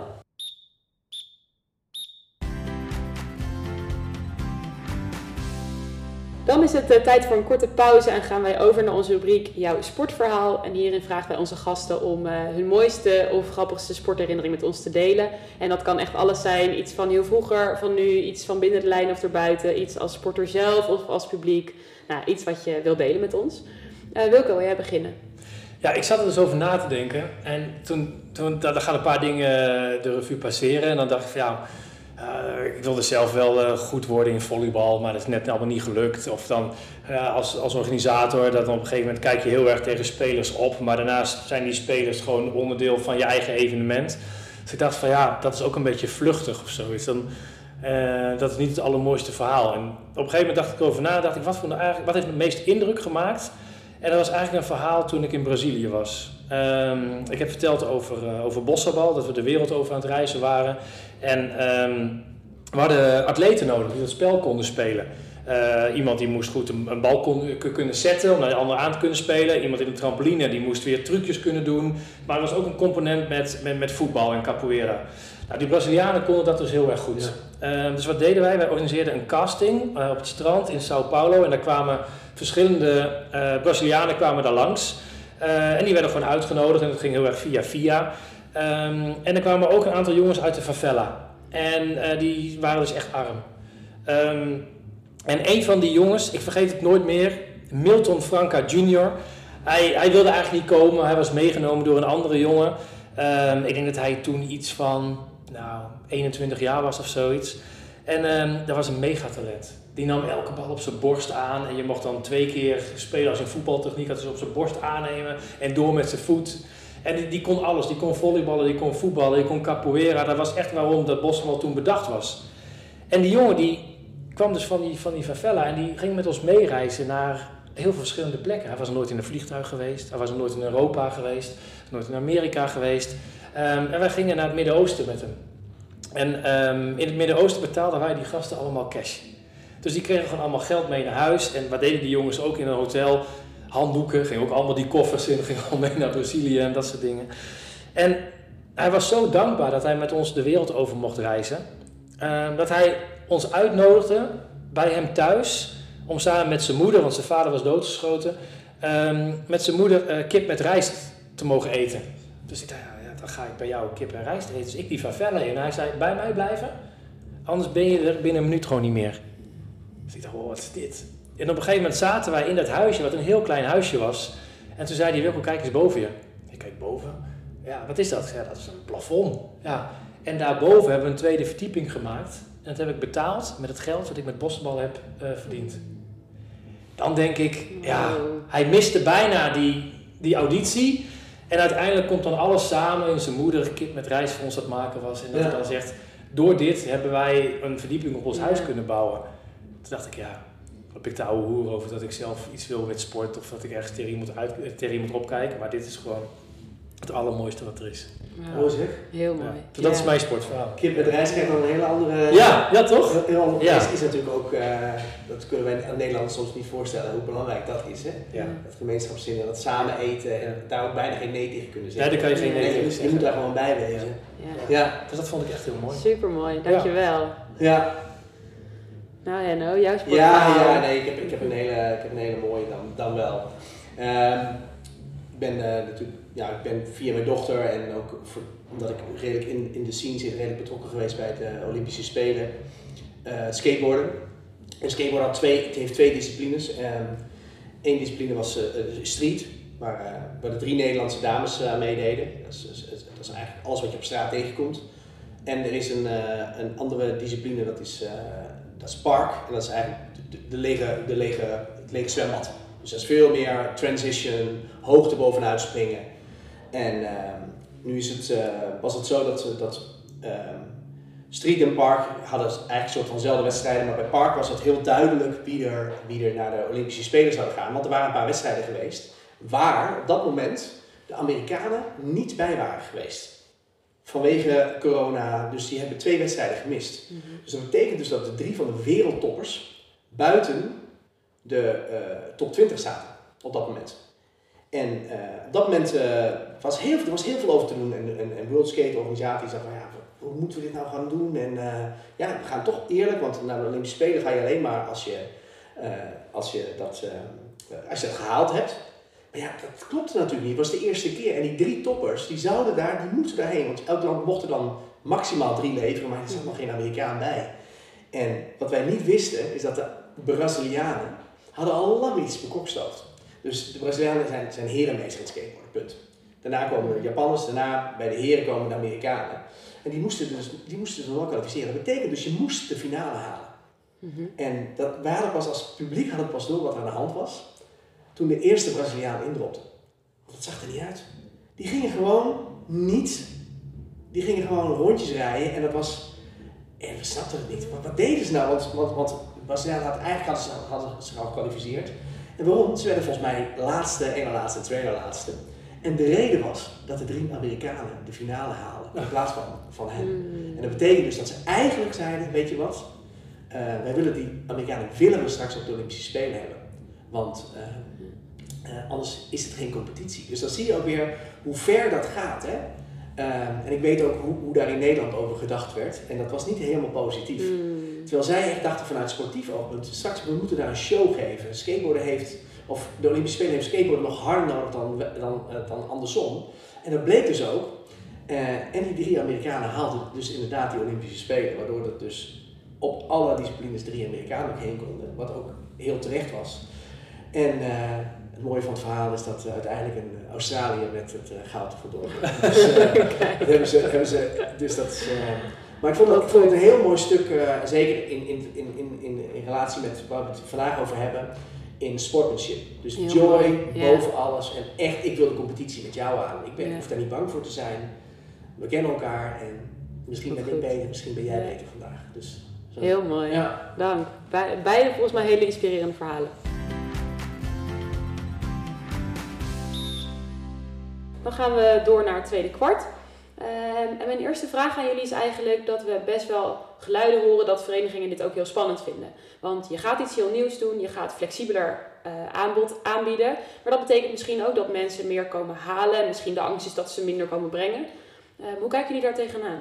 Dan is het tijd voor een korte pauze en gaan wij over naar onze rubriek Jouw Sportverhaal. En hierin vragen wij onze gasten om hun mooiste of grappigste sportherinnering met ons te delen. En dat kan echt alles zijn, iets van heel vroeger, van nu, iets van binnen de lijn of erbuiten, iets als sporter zelf of als publiek. Nou, iets wat je wil delen met ons. Wilco, wil jij beginnen? Ja, ik zat er dus over na te denken en toen daar gaan een paar dingen de revue passeren en dan dacht ik van ja... ik wilde zelf wel goed worden in volleybal, maar dat is net allemaal niet gelukt. Of dan als organisator, dat dan op een gegeven moment kijk je heel erg tegen spelers op. Maar daarnaast zijn die spelers gewoon onderdeel van je eigen evenement. Dus ik dacht van ja, dat is ook een beetje vluchtig of zoiets. Dat is niet het allermooiste verhaal. En op een gegeven moment dacht ik erover na, dacht ik wat heeft me het meest indruk gemaakt? En dat was eigenlijk een verhaal toen ik in Brazilië was. Ik heb verteld over bossabal, dat we de wereld over aan het reizen waren. En we hadden atleten nodig die dat spel konden spelen. Iemand die moest goed een bal kunnen zetten om naar de ander aan te kunnen spelen. Iemand in de trampoline die moest weer trucjes kunnen doen. Maar er was ook een component met voetbal en capoeira. Nou, die Brazilianen konden dat dus heel erg goed. Ja. Dus wat deden wij? Wij organiseerden een casting op het strand in Sao Paulo. En daar kwamen verschillende Brazilianen kwamen daar langs. En die werden gewoon uitgenodigd en dat ging heel erg via. En er kwamen ook een aantal jongens uit de favela. En die waren dus echt arm. En een van die jongens, ik vergeet het nooit meer, Milton Franca Jr. Hij wilde eigenlijk niet komen, hij was meegenomen door een andere jongen. Ik denk dat hij toen iets van 21 jaar was of zoiets. En dat was een megatalent. Die nam elke bal op zijn borst aan en je mocht dan 2 keer spelen als een voetbaltechniek, dat ze op zijn borst aannemen en door met zijn voet. En die kon alles, die kon volleyballen, die kon voetballen, die kon capoeira. Dat was echt waarom dat bossabal toen bedacht was. En die jongen die kwam dus van die favela en die ging met ons meereizen naar heel veel verschillende plekken. Hij was nooit in een vliegtuig geweest, hij was nooit in Europa geweest, nooit in Amerika geweest. En wij gingen naar het Midden-Oosten met hem. En in het Midden-Oosten betaalden wij die gasten allemaal cash. Dus die kregen gewoon allemaal geld mee naar huis. En wat deden die jongens ook in een hotel? Handdoeken, gingen ook allemaal die koffers in, gingen al mee naar Brazilië en dat soort dingen. En hij was zo dankbaar dat hij met ons de wereld over mocht reizen. Dat hij ons uitnodigde bij hem thuis om samen met zijn moeder, want zijn vader was doodgeschoten, met zijn moeder kip met rijst te mogen eten. Dus ik dacht, dan ga ik bij jou kip en rijst eten. Dus ik die favela in. En hij zei, bij mij blijven, anders ben je er binnen een minuut gewoon niet meer. Dus ik dacht, wat is dit? En op een gegeven moment zaten wij in dat huisje, wat een heel klein huisje was. En toen zei hij, Wilco, kijk eens boven je. Ik kijk boven. Ja, wat is dat? Ja, dat is een plafond. Ja. En daarboven hebben we een 2e verdieping gemaakt. En dat heb ik betaald met het geld wat ik met bosbal heb verdiend. Dan denk ik, hij miste bijna die auditie. En uiteindelijk komt dan alles samen in zijn moeder kip met rijst voor ons dat maken was. En dat hij dan zegt, door dit hebben wij een verdieping op ons huis kunnen bouwen. Toen dacht ik, heb ik de oude hoer over dat ik zelf iets wil met sport of dat ik ergens tegen iemand opkijken. Maar dit is gewoon het allermooiste wat er is. Mooi zeg. Heel mooi. Dus dat is mijn sportverhaal. Kip met rijst krijgt dan een hele andere... Ja, toch? Een hele andere prijs is natuurlijk ook, dat kunnen wij aan Nederlanders soms niet voorstellen hoe belangrijk dat is. Hè? Ja. Dat gemeenschapszin en dat samen eten en daar ook bijna geen nee tegen kunnen zeggen. Ja, daar kan je geen nee tegen zeggen. Je moet daar gewoon bij wezen. Ja. Dus dat vond ik echt heel mooi. Supermooi, dankjewel. Ja. Nou, jouw sportverhaal. Nee, ik heb een hele mooie dan wel. Ik ben natuurlijk, ik ben via mijn dochter en ook omdat ik redelijk in de scene zit, redelijk betrokken geweest bij de Olympische Spelen. Skateboarden. En skateboarden heeft 2 disciplines. Eén discipline was street, waar de 3 Nederlandse dames meededen. Dat is eigenlijk alles wat je op straat tegenkomt. En er is een andere discipline, dat is park. En dat is eigenlijk het lege zwembad. Dus dat is veel meer transition, hoogte bovenuit springen. En nu was het zo dat Street en Park hadden eigenlijk een soort van dezelfde wedstrijden, maar bij Park was het heel duidelijk wie er naar de Olympische Spelen zouden gaan. Want er waren een paar wedstrijden geweest waar op dat moment de Amerikanen niet bij waren geweest. Vanwege corona, dus die hebben 2 wedstrijden gemist. Dus dat betekent dus dat de 3 van de wereldtoppers buiten de top 20 zaten op dat moment. En op dat moment was er was heel veel over te doen. En World Skate organisatie zei van ja, hoe moeten we dit nou gaan doen? En we gaan toch eerlijk, want naar de Olympische Spelen ga je alleen maar als je dat gehaald hebt. Maar ja, dat klopte natuurlijk niet. Het was de eerste keer. En die 3 toppers, die moesten daarheen. Want elk land mocht er dan maximaal 3 leveren, maar er zat nog geen Amerikaan bij. En wat wij niet wisten, is dat de Brazilianen hadden al lang iets bekokstoofd. Dus de Brazilianen zijn herenmeester in het skateboarden, punt. Daarna komen de Japanners, daarna bij de heren komen de Amerikanen. En die moesten dus nog wel kwalificeren. Dat betekent dus, je moest de finale halen. En wij hadden pas als publiek pas door wat er aan de hand was, toen de eerste Braziliaan indropte. Want dat zag er niet uit. Die gingen gewoon rondjes rijden en we snapten het niet. Wat deden ze nou? Want de Braziliaan hadden zich al gekwalificeerd. En waarom? Ze werden volgens mij ene laatste, tweede laatste. En de reden was dat de 3 Amerikanen de finale haalden in plaats van hen. En dat betekent dus dat ze eigenlijk zeiden, weet je wat? Die Amerikanen willen we straks op de Olympische Spelen hebben. Want anders is het geen competitie. Dus dan zie je ook weer hoe ver dat gaat. Hè? En ik weet ook hoe daar in Nederland over gedacht werd. En dat was niet helemaal positief. Terwijl zij echt dachten vanuit sportief oogpunt, straks we moeten daar een show geven. De Olympische Spelen heeft skateboarden nog harder nodig dan andersom. En dat bleek dus ook. En die 3 Amerikanen haalden dus inderdaad die Olympische Spelen. Waardoor dat dus op alle disciplines 3 Amerikanen ook heen konden. Wat ook heel terecht was. En het mooie van het verhaal is dat uiteindelijk een Australië met het goud vandoor ging. Dus dat hebben ze. Dus dat is, maar ik vond het een heel mooi stuk, zeker in relatie met waar we het vandaag over hebben, in sportsmanship. Dus heel joy boven alles. En echt, ik wil de competitie met jou aan. Ik hoef daar niet bang voor te zijn. We kennen elkaar en misschien ben ik beter, misschien ben jij beter vandaag. Dus, zo. Heel mooi, dank. Beide volgens mij hele inspirerende verhalen. Dan gaan we door naar het tweede kwart. En mijn eerste vraag aan jullie is eigenlijk dat we best wel geluiden horen dat verenigingen dit ook heel spannend vinden. Want je gaat iets heel nieuws doen, je gaat flexibeler aanbod aanbieden. Maar dat betekent misschien ook dat mensen meer komen halen. En misschien de angst is dat ze minder komen brengen. Hoe kijken jullie daar tegenaan?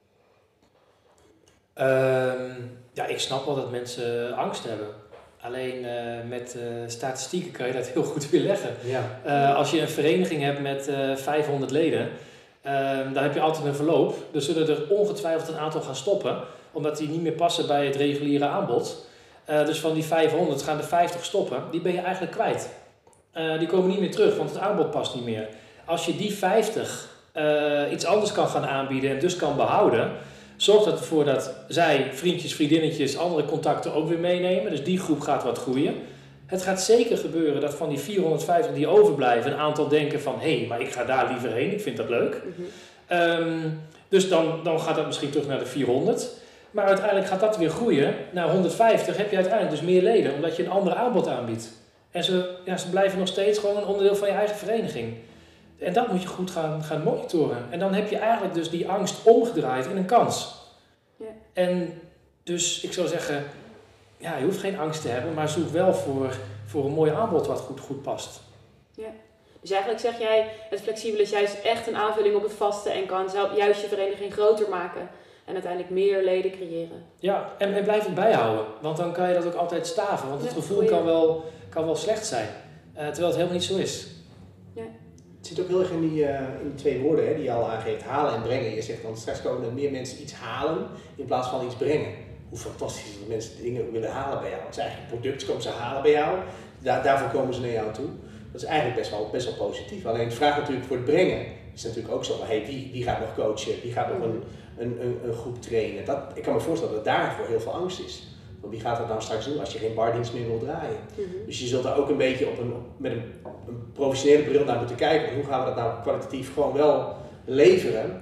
Ik snap wel dat mensen angst hebben. Alleen met statistieken kan je dat heel goed weerleggen. Ja. Als je een vereniging hebt met 500 leden, dan heb je altijd een verloop. Er zullen er ongetwijfeld een aantal gaan stoppen, omdat die niet meer passen bij het reguliere aanbod. Dus van die 500 gaan er 50 stoppen. Die ben je eigenlijk kwijt. Die komen niet meer terug, want het aanbod past niet meer. Als je die 50 iets anders kan gaan aanbieden en dus kan behouden, zorgt dat ervoor dat zij, vriendjes, vriendinnetjes, andere contacten ook weer meenemen. Dus die groep gaat wat groeien. Het gaat zeker gebeuren dat van die 450 die overblijven, een aantal denken van, hé, maar ik ga daar liever heen, ik vind dat leuk. Dus dan gaat dat misschien terug naar de 400. Maar uiteindelijk gaat dat weer groeien. Naar 150 heb je uiteindelijk dus meer leden, omdat je een ander aanbod aanbiedt. En ze blijven nog steeds gewoon een onderdeel van je eigen vereniging. En dat moet je goed gaan monitoren. En dan heb je eigenlijk dus die angst omgedraaid in een kans. Ja. En dus ik zou zeggen, je hoeft geen angst te hebben, maar zoek wel voor een mooi aanbod wat goed past. Ja. Dus eigenlijk zeg jij, het flexibele is juist echt een aanvulling op het vaste en kan juist je vereniging groter maken. En uiteindelijk meer leden creëren. Ja, en blijf het bijhouden. Want dan kan je dat ook altijd staven. Want het gevoel kan wel slecht zijn. Terwijl het helemaal niet zo is. Ja. Het zit ook heel erg in die 2 woorden die je al aangeeft. Halen en brengen. Je zegt dan straks komen er meer mensen iets halen in plaats van iets brengen. Hoe fantastisch is dat mensen dingen willen halen bij jou. Het is eigenlijk een product, komen ze halen bij jou. Daarvoor komen ze naar jou toe. Dat is eigenlijk best wel positief. Alleen de vraag natuurlijk voor het brengen is natuurlijk ook zo. Wie gaat nog coachen? Wie gaat nog een groep trainen? Ik kan me voorstellen dat daarvoor heel veel angst is. Want wie gaat dat nou straks doen als je geen bardienst meer wil draaien? Dus je zult daar ook een beetje met een professionele bril naar moeten kijken. Hoe gaan we dat nou kwalitatief gewoon wel leveren?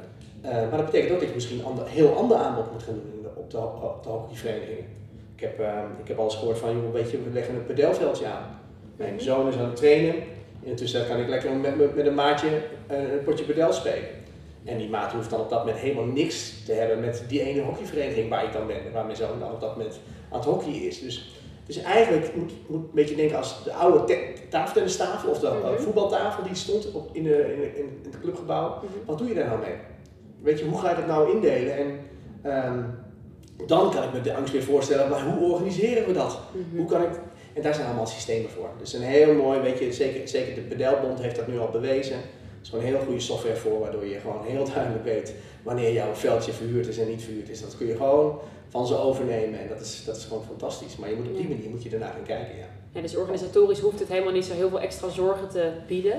Maar dat betekent ook dat je misschien een heel ander aanbod moet gaan doen op de hockeyverenigingen. Ik heb al eens gehoord van, joh, weet je, we leggen een padelveldje aan. Mijn zoon is aan het trainen. Intussen kan ik lekker met een maatje een potje padel spelen. En die maat hoeft dan op dat moment helemaal niks te hebben met die ene hockeyvereniging waar ik dan ben, waar mijn zoon dan op dat moment aan het hockey is. Dus eigenlijk moet een beetje denken als de oude tafeltennistafel of de voetbaltafel die stond in het clubgebouw. Wat doe je daar nou mee? Weet je, hoe ga je dat nou indelen? En dan kan ik me de angst weer voorstellen, maar hoe organiseren we dat? Hoe kan ik... En daar zijn allemaal systemen voor. Dus een heel mooi, weet je, zeker de Padelbond heeft dat nu al bewezen. Er is gewoon een heel goede software voor, waardoor je gewoon heel duidelijk weet wanneer jouw veldje verhuurd is en niet verhuurd is. Dat kun je gewoon van ze overnemen en dat is gewoon fantastisch. Maar je moet op die manier ernaar gaan kijken. Ja. Ja, dus organisatorisch hoeft het helemaal niet zo heel veel extra zorgen te bieden?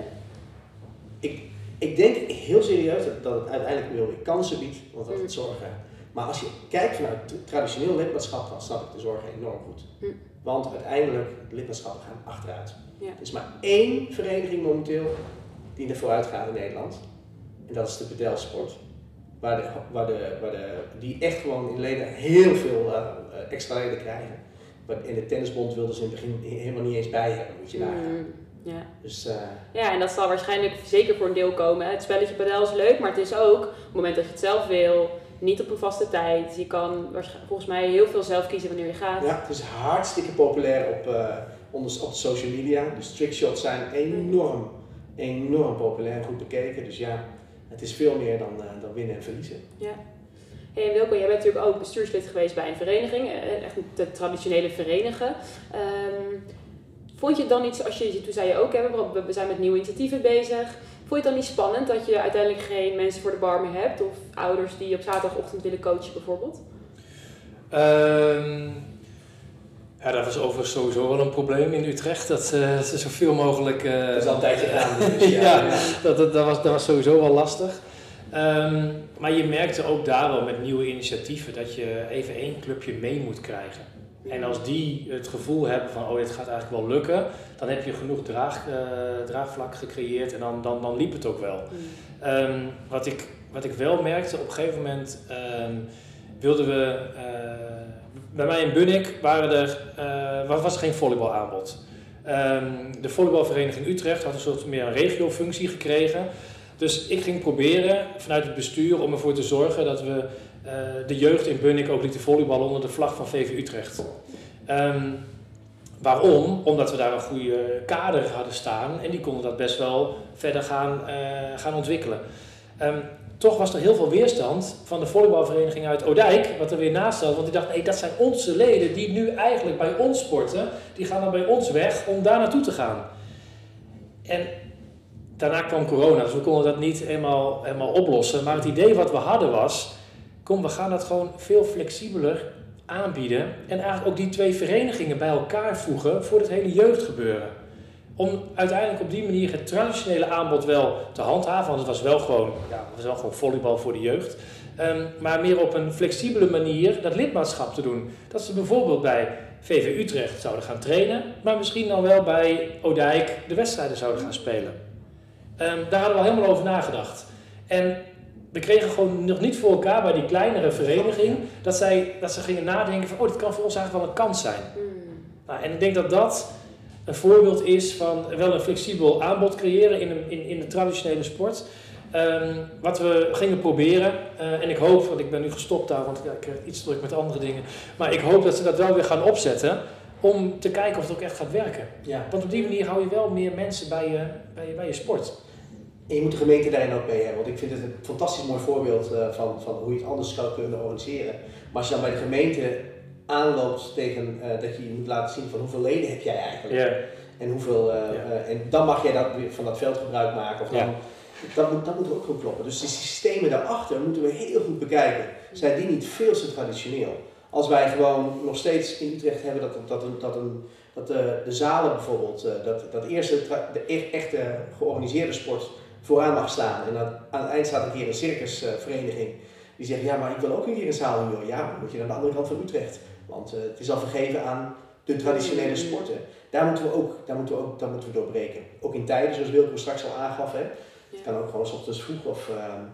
Ik denk heel serieus dat het uiteindelijk wel weer kansen biedt, want dat het zorgen. Maar als je kijkt vanuit traditioneel lidmaatschap, dan snap ik de zorgen enorm goed. Want uiteindelijk, de lidmaatschappen gaan achteruit. Ja. Er is maar één vereniging momenteel die er vooruit gaat in Nederland. En dat is de padelsport. Die echt gewoon in leden heel veel extra leden krijgen. In de tennisbond wilden ze in het begin helemaal niet eens bij hebben, moet je nagaan. Ja. Dus, ja, en dat zal waarschijnlijk zeker voor een deel komen. Het spelletje padel is leuk, maar het is ook op het moment dat je het zelf wil, niet op een vaste tijd. Je kan volgens mij heel veel zelf kiezen wanneer je gaat. Ja, het is hartstikke populair op de social media. Dus trickshots zijn enorm populair en goed bekeken. Dus ja, het is veel meer dan winnen en verliezen. Ja. Hey Wilco, jij bent natuurlijk ook bestuurslid geweest bij een vereniging, echt de traditionele verenigen. Vond je het dan niet, toen zei je ook, we zijn met nieuwe initiatieven bezig. Vond je het dan niet spannend dat je uiteindelijk geen mensen voor de bar meer hebt? Of ouders die op zaterdagochtend willen coachen bijvoorbeeld? Ja, dat was overigens sowieso wel een probleem in Utrecht. Dat ze zoveel mogelijk... dat is al een tijdje gedaan. Dus dat was sowieso wel lastig. Maar je merkte ook daar wel met nieuwe initiatieven dat je even één clubje mee moet krijgen. En als die het gevoel hebben van, dit gaat eigenlijk wel lukken, dan heb je genoeg draagvlak gecreëerd en dan liep het ook wel. Wat ik wel merkte, op een gegeven moment wilden we, bij mij in Bunnik was er geen volleybalaanbod. De volleybalvereniging Utrecht had een soort meer een regiofunctie gekregen. Dus ik ging proberen vanuit het bestuur om ervoor te zorgen dat we de jeugd in Bunnik ook lieten volleyballen onder de vlag van VV Utrecht. Waarom? Omdat we daar een goede kader hadden staan en die konden dat best wel verder gaan ontwikkelen. Toch was er heel veel weerstand van de volleybalvereniging uit Odijk, wat er weer naast zat, want die dachten, dat zijn onze leden die nu eigenlijk bij ons sporten, die gaan dan bij ons weg om daar naartoe te gaan. En daarna kwam corona, dus we konden dat niet helemaal oplossen. Maar het idee wat we hadden was, we gaan dat gewoon veel flexibeler aanbieden. En eigenlijk ook die twee verenigingen bij elkaar voegen voor het hele jeugdgebeuren. Om uiteindelijk op die manier het traditionele aanbod wel te handhaven. Want het was wel gewoon volleybal voor de jeugd. Maar meer op een flexibele manier dat lidmaatschap te doen. Dat ze bijvoorbeeld bij VV Utrecht zouden gaan trainen. Maar misschien dan wel bij Odijk de wedstrijden zouden gaan spelen. Daar hadden we al helemaal over nagedacht. En we kregen gewoon nog niet voor elkaar bij die kleinere vereniging dat ze gingen nadenken van, dit kan voor ons eigenlijk wel een kans zijn. Nou, en ik denk dat dat een voorbeeld is van wel een flexibel aanbod creëren in de traditionele sport. Wat we gingen proberen, en ik hoop, want ik ben nu gestopt daar, want ik krijg iets druk met andere dingen, maar ik hoop dat ze dat wel weer gaan opzetten om te kijken of het ook echt gaat werken. Ja. Want op die manier hou je wel meer mensen bij je sport. En je moet de gemeente daarin ook mee hebben, want ik vind het een fantastisch mooi voorbeeld van hoe je het anders zou kunnen organiseren. Maar als je dan bij de gemeente aanloopt tegen dat je moet laten zien van hoeveel leden heb jij eigenlijk. Yeah. En hoeveel, en dan mag jij van dat veld gebruik maken. Of dat moet ook goed kloppen. Dus de systemen daarachter moeten we heel goed bekijken. Zijn die niet veel te traditioneel? Als wij gewoon nog steeds in Utrecht hebben dat de zalen bijvoorbeeld, dat eerst de echte georganiseerde sport vooraan mag staan. En aan het eind staat een keer een circusvereniging die zegt, ja, maar ik wil ook een keer een zaal huren. Ja, dan moet je naar de andere kant van Utrecht. Want het is al vergeven aan de traditionele sporten. Daar moeten we doorbreken. Ook in tijden, zoals Wilco straks al aangaf. Hè. Het kan ook gewoon 's ochtends vroeg of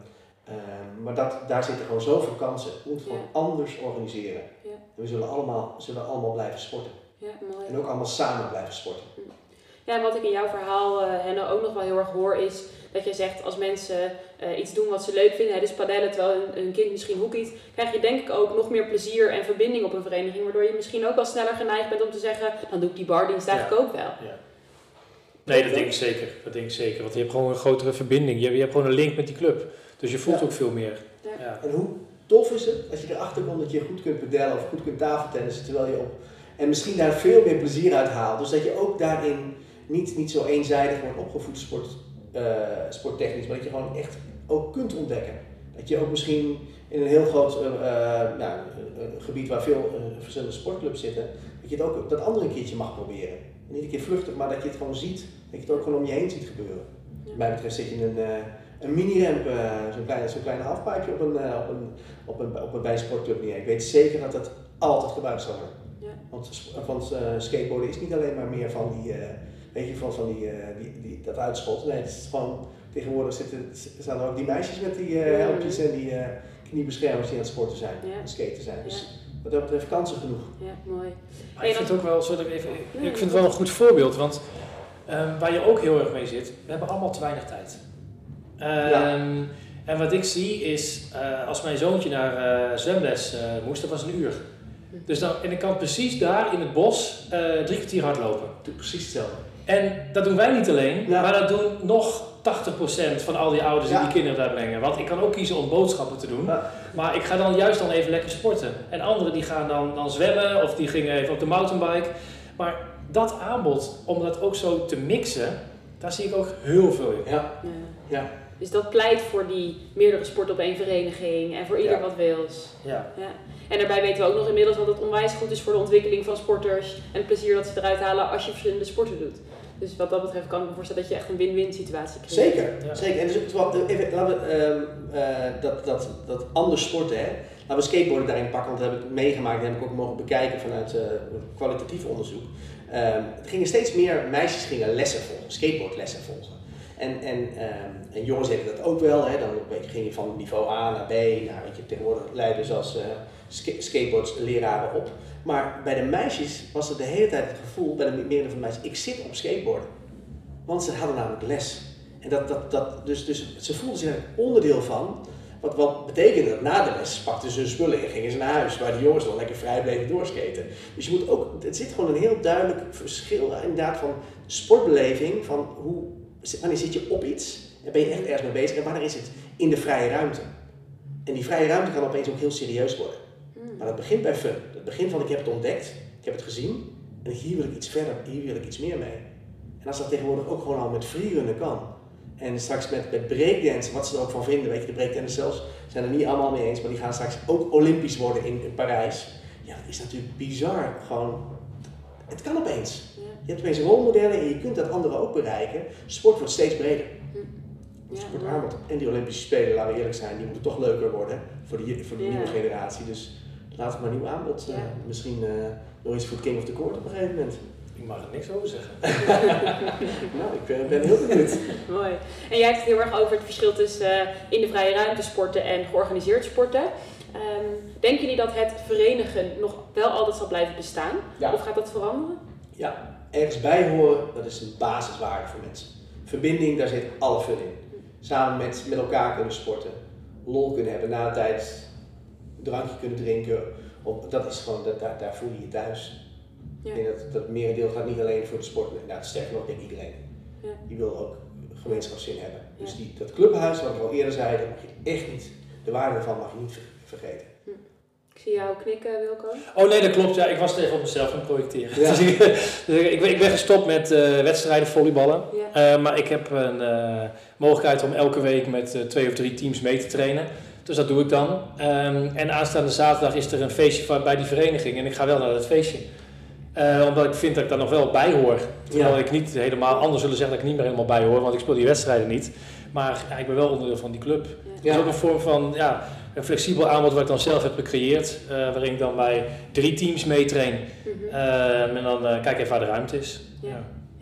Maar daar zitten gewoon zoveel kansen. We moeten het gewoon anders organiseren. Ja. En we zullen allemaal blijven sporten. Ja, mooi. En ook allemaal samen blijven sporten. Ja, en wat ik in jouw verhaal, Henno, ook nog wel heel erg hoor is dat je zegt als mensen iets doen wat ze leuk vinden, dus padellen terwijl een kind misschien hoekiet, krijg je denk ik ook nog meer plezier en verbinding op een vereniging, waardoor je misschien ook wel sneller geneigd bent om te zeggen, dan doe ik die bardienst eigenlijk ook wel. Ja. Nee, dat denk ik zeker. Want je hebt gewoon een grotere verbinding. Je hebt gewoon een link met die club. Dus je voelt ook veel meer. Ja. Ja. En hoe tof is het als je erachter komt dat je goed kunt padellen of goed kunt tafeltennissen terwijl je en misschien daar veel meer plezier uit haalt. Dus dat je ook daarin niet zo eenzijdig wordt opgevoed sporttechnisch, maar dat je gewoon echt ook kunt ontdekken. Dat je ook misschien in een heel groot gebied waar veel verschillende sportclubs zitten, dat je het ook dat andere een keertje mag proberen. En niet een keer vluchtig, maar dat je het gewoon ziet, dat je het ook gewoon om je heen ziet gebeuren. Ja. Wat mij betreft zit je in een mini-ramp, zo'n kleine halfpipeje bij een sportclub neer. Ik weet zeker dat dat altijd gebruikt zal worden. Ja. Want skateboarden is niet alleen maar meer van dat uitschot. Nee, het is gewoon, tegenwoordig staan er ook die meisjes met die helmpjes en die kniebeschermers die aan het sporten zijn, aan het skaten zijn. Dus wat dat betreft kansen genoeg. Ja, mooi. Maar ik vind het ook wel, ik vind het wel een goed voorbeeld, want waar je ook heel erg mee zit, we hebben allemaal te weinig tijd. En wat ik zie is, als mijn zoontje naar zwemles moest, dat was 1 uur. Dus en ik kan precies daar in het bos 3 kwartier hardlopen. Doe precies hetzelfde. En dat doen wij niet alleen, maar dat doen nog 80% van al die ouders die die kinderen daar brengen. Want ik kan ook kiezen om boodschappen te doen, maar ik ga dan juist even lekker sporten. En anderen die gaan dan zwemmen of die gingen even op de mountainbike. Maar dat aanbod, om dat ook zo te mixen, daar zie ik ook heel veel in. Ja. Dus dat pleit voor die meerdere sporten op één vereniging en voor ieder wat wils. Ja. En daarbij weten we ook nog inmiddels dat het onwijs goed is voor de ontwikkeling van sporters en het plezier dat ze eruit halen als je verschillende sporten doet. Dus wat dat betreft kan ik me voorstellen dat je echt een win-win situatie krijgt. Zeker. En dus even, laten we dat anders sporten, hè. Laten we skateboarden daarin pakken, want dat heb ik meegemaakt en heb ik ook mogen bekijken vanuit kwalitatief onderzoek. Er gingen steeds meer meisjes lessen volgen, skateboardlessen volgen. En jongens deden dat ook wel, hè. Dan ging je van niveau A naar B, tegenwoordig leiden zelfs skateboardleraren op. Maar bij de meisjes was er de hele tijd het gevoel, bij de meerdere van de meisjes, ik zit op skateboarden. Want ze hadden namelijk les. En dus ze voelden zich er onderdeel van. Wat betekende dat na de les pakten ze hun spullen en gingen ze naar huis, waar de jongens dan lekker vrij bleven doorskaten. Dus je moet ook, het zit gewoon een heel duidelijk verschil inderdaad van sportbeleving, van wanneer zit je op iets en ben je echt ergens mee bezig en wanneer is het in de vrije ruimte. En die vrije ruimte kan opeens ook heel serieus worden. Maar dat begint bij fun. Het begint van ik heb het ontdekt, ik heb het gezien en hier wil ik iets verder, hier wil ik iets meer mee. En als dat tegenwoordig ook gewoon al met freerunnen kan. En straks met breakdance, wat ze er ook van vinden, weet je, de breakdancers zelfs zijn er niet allemaal mee eens, maar die gaan straks ook Olympisch worden in Parijs. Ja, dat is natuurlijk bizar. Gewoon, het kan opeens. Ja. Je hebt opeens rolmodellen en je kunt dat anderen ook bereiken. Sport wordt steeds breder. Sportaanbod. En die Olympische Spelen, laten we eerlijk zijn, die moeten toch leuker worden voor die nieuwe generatie. Dus laten we maar een nieuw aanbod. Misschien nog iets voor King of the Court op een gegeven moment. Ik mag er niks over zeggen. Nou, ik ben heel benieuwd. Mooi. En jij hebt het heel erg over het verschil tussen in de vrije ruimte sporten en georganiseerd sporten. Denken jullie dat het verenigen nog wel altijd zal blijven bestaan? Ja. Of gaat dat veranderen? Ja, ergens bij horen, dat is een basiswaarde voor mensen. Verbinding, daar zit alle fun in. Samen met elkaar kunnen sporten, lol kunnen hebben, na de tijd een drankje kunnen drinken. Dat is gewoon, daar voel je je thuis. Ja. Ik denk dat het merendeel gaat niet alleen voor de sport, sterker nog, denk ik iedereen. Ja. Die wil ook gemeenschapszin hebben. Ja. Dus dat clubhuis, wat ik al eerder zei, dat mag je echt niet, de waarde ervan mag je niet vergeten. Ik zie jou knikken, Wilco. Oh nee, dat klopt. Ja, ik was tegen op mezelf aan het projecteren. Ja. Dus ik ben gestopt met wedstrijden volleyballen. Ja. Maar ik heb een mogelijkheid om elke week met 2 of 3 teams mee te trainen. Dus dat doe ik dan. En aanstaande zaterdag is er een feestje bij die vereniging. En ik ga wel naar dat feestje. Omdat ik vind dat ik daar nog wel bij hoor. Terwijl ik niet helemaal, anders zullen zeggen dat ik niet meer helemaal bij hoor. Want ik speel die wedstrijden niet. Maar ik ben wel onderdeel van die club. Ja. Dat is ook een vorm van een flexibel aanbod wat ik dan zelf heb gecreëerd. Waarin ik dan bij 3 teams meetrain. En dan kijk even waar de ruimte is. Ja.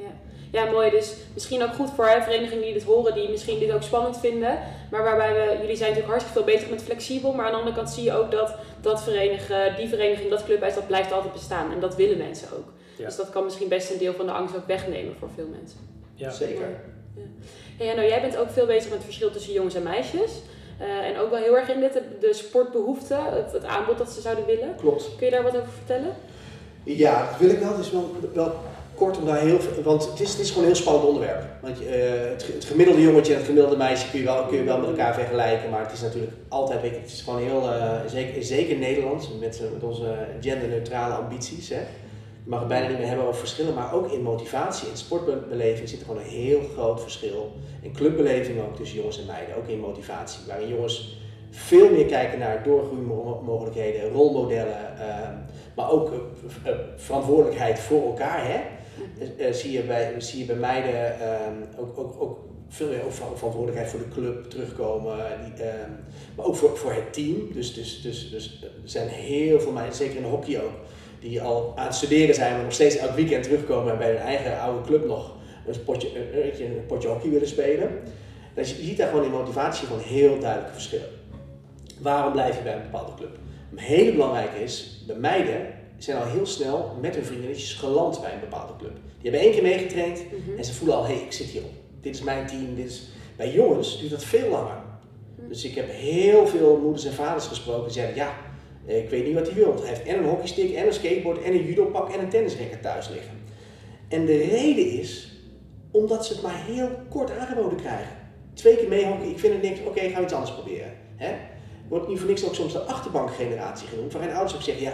Ja, mooi. Dus misschien ook goed voor verenigingen die dit horen, die misschien dit ook spannend vinden. Maar waarbij jullie zijn natuurlijk hartstikke veel bezig met flexibel. Maar aan de andere kant zie je ook dat die vereniging, dat clubhuis, dat blijft altijd bestaan. En dat willen mensen ook. Ja. Dus dat kan misschien best een deel van de angst ook wegnemen voor veel mensen. Ja, zeker. Ja. Hey, nou, jij bent ook veel bezig met het verschil tussen jongens en meisjes. En ook wel heel erg in de sportbehoefte, het aanbod dat ze zouden willen. Klopt. Kun je daar wat over vertellen? Ja, dat wil ik wel. Het is wel kort om daar want het is gewoon een heel spannend onderwerp. Want het gemiddelde jongetje en het gemiddelde meisje kun je wel met elkaar vergelijken, maar het is natuurlijk altijd, het is gewoon heel, zeker in Nederland, met onze genderneutrale ambities. Hè. Je mag het bijna niet meer hebben over verschillen, maar ook in motivatie, in sportbeleving zit er gewoon een heel groot verschil. In clubbeleving ook tussen jongens en meiden, ook in motivatie. Waarin jongens veel meer kijken naar doorgroeimogelijkheden, rolmodellen, maar ook verantwoordelijkheid voor elkaar. Hè? Zie je bij meiden ook veel meer verantwoordelijkheid voor de club terugkomen, maar ook voor het team. Dus er zijn heel veel meiden, zeker in de hockey ook, die al aan het studeren zijn, maar nog steeds elk weekend terugkomen en bij hun eigen oude club nog een potje hockey willen spelen. Dus je ziet daar gewoon in motivatie gewoon heel duidelijke verschillen. Waarom blijf je bij een bepaalde club? Een hele belangrijke is, de meiden zijn al heel snel met hun vriendinnetjes geland bij een bepaalde club. Die hebben 1 keer meegetraind en ze voelen al, hé, ik zit hierop. Dit is mijn team. Bij jongens duurt dat veel langer. Dus ik heb heel veel moeders en vaders gesproken die zeiden, ja, ik weet niet wat hij wil. Hij heeft en een hockeystick, en een skateboard, en een judopak en een tennisracket thuis liggen. En de reden is, omdat ze het maar heel kort aangeboden krijgen. 2 keer meehokken, ik vind het niks, oké, gaan we iets anders proberen. Hè? Wordt niet voor niks ook soms de achterbankgeneratie genoemd, waarin ouders ook zeggen, ja,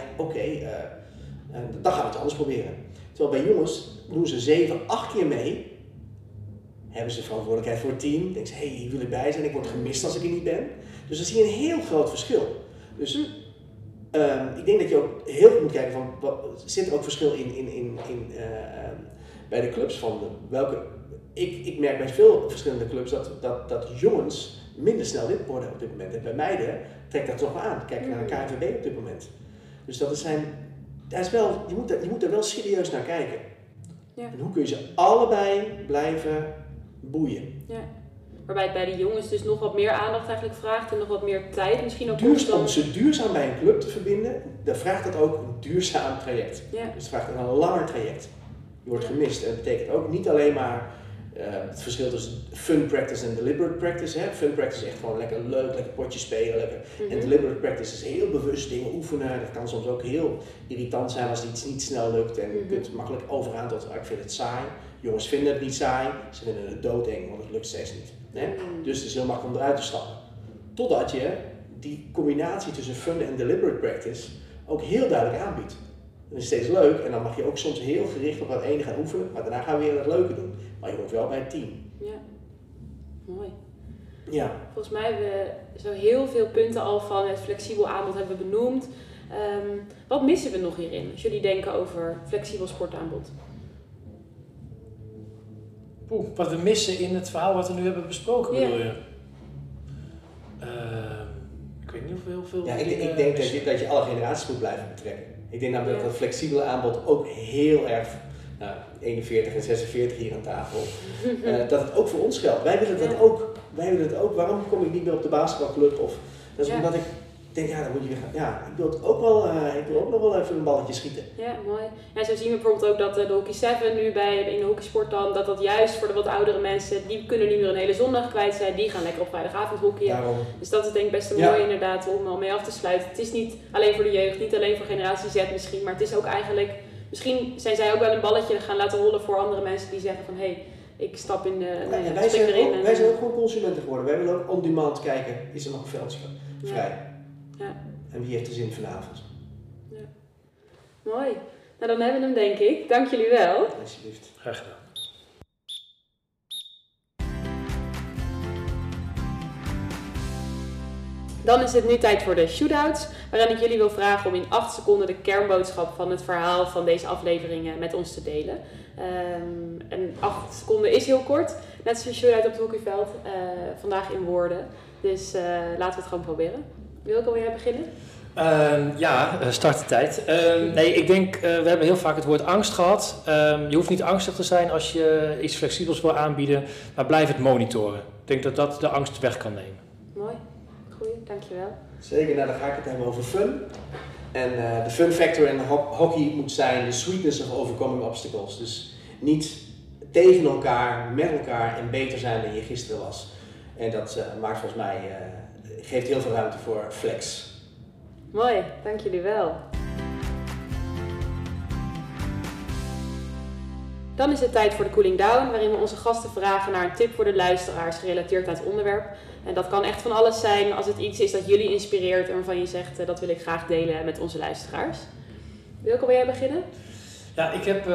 dan gaan we iets anders proberen. Terwijl bij jongens doen ze 7, 8 keer mee, hebben ze verantwoordelijkheid voor het team, denken ze, hé, hier wil ik bij zijn, ik word gemist als ik er niet ben. Dus dan zie je een heel groot verschil. Dus ik denk dat je ook heel goed moet kijken van, zit er ook verschil bij de clubs van welke. Ik merk bij veel verschillende clubs dat jongens minder snel lid worden op dit moment. En bij meiden trekt dat toch wel aan. Kijk naar de KNVB op dit moment. Dus je moet er wel serieus naar kijken. Ja. En hoe kun je ze allebei blijven boeien? Ja. Waarbij het bij de jongens dus nog wat meer aandacht eigenlijk vraagt en nog wat meer tijd misschien ook. Om ze duurzaam bij een club te verbinden, dan vraagt dat ook een duurzaam traject. Ja. Dus het vraagt een langer traject. Je wordt gemist. En dat betekent ook niet alleen maar het verschil tussen fun practice en deliberate practice. Hè. Fun practice is echt gewoon lekker leuk, lekker potje spelen. Lekker. En deliberate practice is heel bewust dingen oefenen. Dat kan soms ook heel irritant zijn als iets niet snel lukt. En je kunt makkelijk overgaan tot, ik vind het saai. Jongens vinden het niet saai, ze vinden het doodeng, want het lukt steeds niet. Hè. Dus het is heel makkelijk om eruit te stappen. Totdat je die combinatie tussen fun en deliberate practice ook heel duidelijk aanbiedt. Dat is steeds leuk en dan mag je ook soms heel gericht op dat ene gaan oefenen, maar daarna gaan we weer het leuke doen. Maar je hoort wel bij het team. Ja, mooi. Ja. Volgens mij hebben we zo heel veel punten al van het flexibel aanbod hebben we benoemd. Wat missen we nog hierin, als jullie denken over flexibel sportaanbod? Wat we missen in het verhaal wat we nu hebben besproken, bedoel je? Ik weet niet of we heel veel... Ja, ik denk dat je alle generaties moet blijven betrekken. Ik denk namelijk dat het flexibele aanbod ook heel erg, 41 en 46 hier aan tafel, dat het ook voor ons geldt. Wij willen het ook. Waarom kom ik niet meer op de basketbalclub? Dat is omdat ik denk, dan moet je weer gaan. Ja, ik wil ook nog wel even een balletje schieten. Ja, mooi. Ja, zo zien we bijvoorbeeld ook dat de Hockey 7 nu in de hockeysport dan, dat juist voor de wat oudere mensen, die kunnen niet meer een hele zondag kwijt zijn, die gaan lekker op vrijdagavond hockeyen. Daarom. Dus dat is denk ik best een mooi inderdaad om al mee af te sluiten. Het is niet alleen voor de jeugd, niet alleen voor generatie Z misschien, maar het is ook eigenlijk, misschien zijn zij ook wel een balletje gaan laten rollen voor andere mensen die zeggen van, hé, ik stap in de... Wij zijn ook gewoon consumenten geworden. Wij willen ook on-demand kijken, is er nog een veldje vrij? Ja. En wie heeft er zin vanavond? Ja. Mooi. Nou, dan hebben we hem denk ik. Dank jullie wel. Alsjeblieft. Graag gedaan. Dan is het nu tijd voor de shootouts, waarin ik jullie wil vragen om in 8 seconden de kernboodschap van het verhaal van deze afleveringen met ons te delen. En 8 seconden is heel kort, net als een shootout op het hockeyveld, vandaag in woorden. Dus laten we het gewoon proberen. Wilco, wil jij beginnen? Starttijd. Nee, ik denk, we hebben heel vaak het woord angst gehad. Je hoeft niet angstig te zijn als je iets flexibels wil aanbieden, maar blijf het monitoren. Ik denk dat dat de angst weg kan nemen. Mooi, goeie, dankjewel. Zeker, nou dan ga ik het hebben over fun. En de fun factor in hockey moet zijn de sweetness of overcoming obstacles. Dus niet tegen elkaar, met elkaar en beter zijn dan je gisteren was. En dat maakt volgens mij, geeft heel veel ruimte voor flex. Mooi, dank jullie wel. Dan is het tijd voor de cooling down, waarin we onze gasten vragen naar een tip voor de luisteraars gerelateerd aan het onderwerp. En dat kan echt van alles zijn als het iets is dat jullie inspireert en waarvan je zegt dat wil ik graag delen met onze luisteraars. Wilco, wil jij beginnen? Ja, ik heb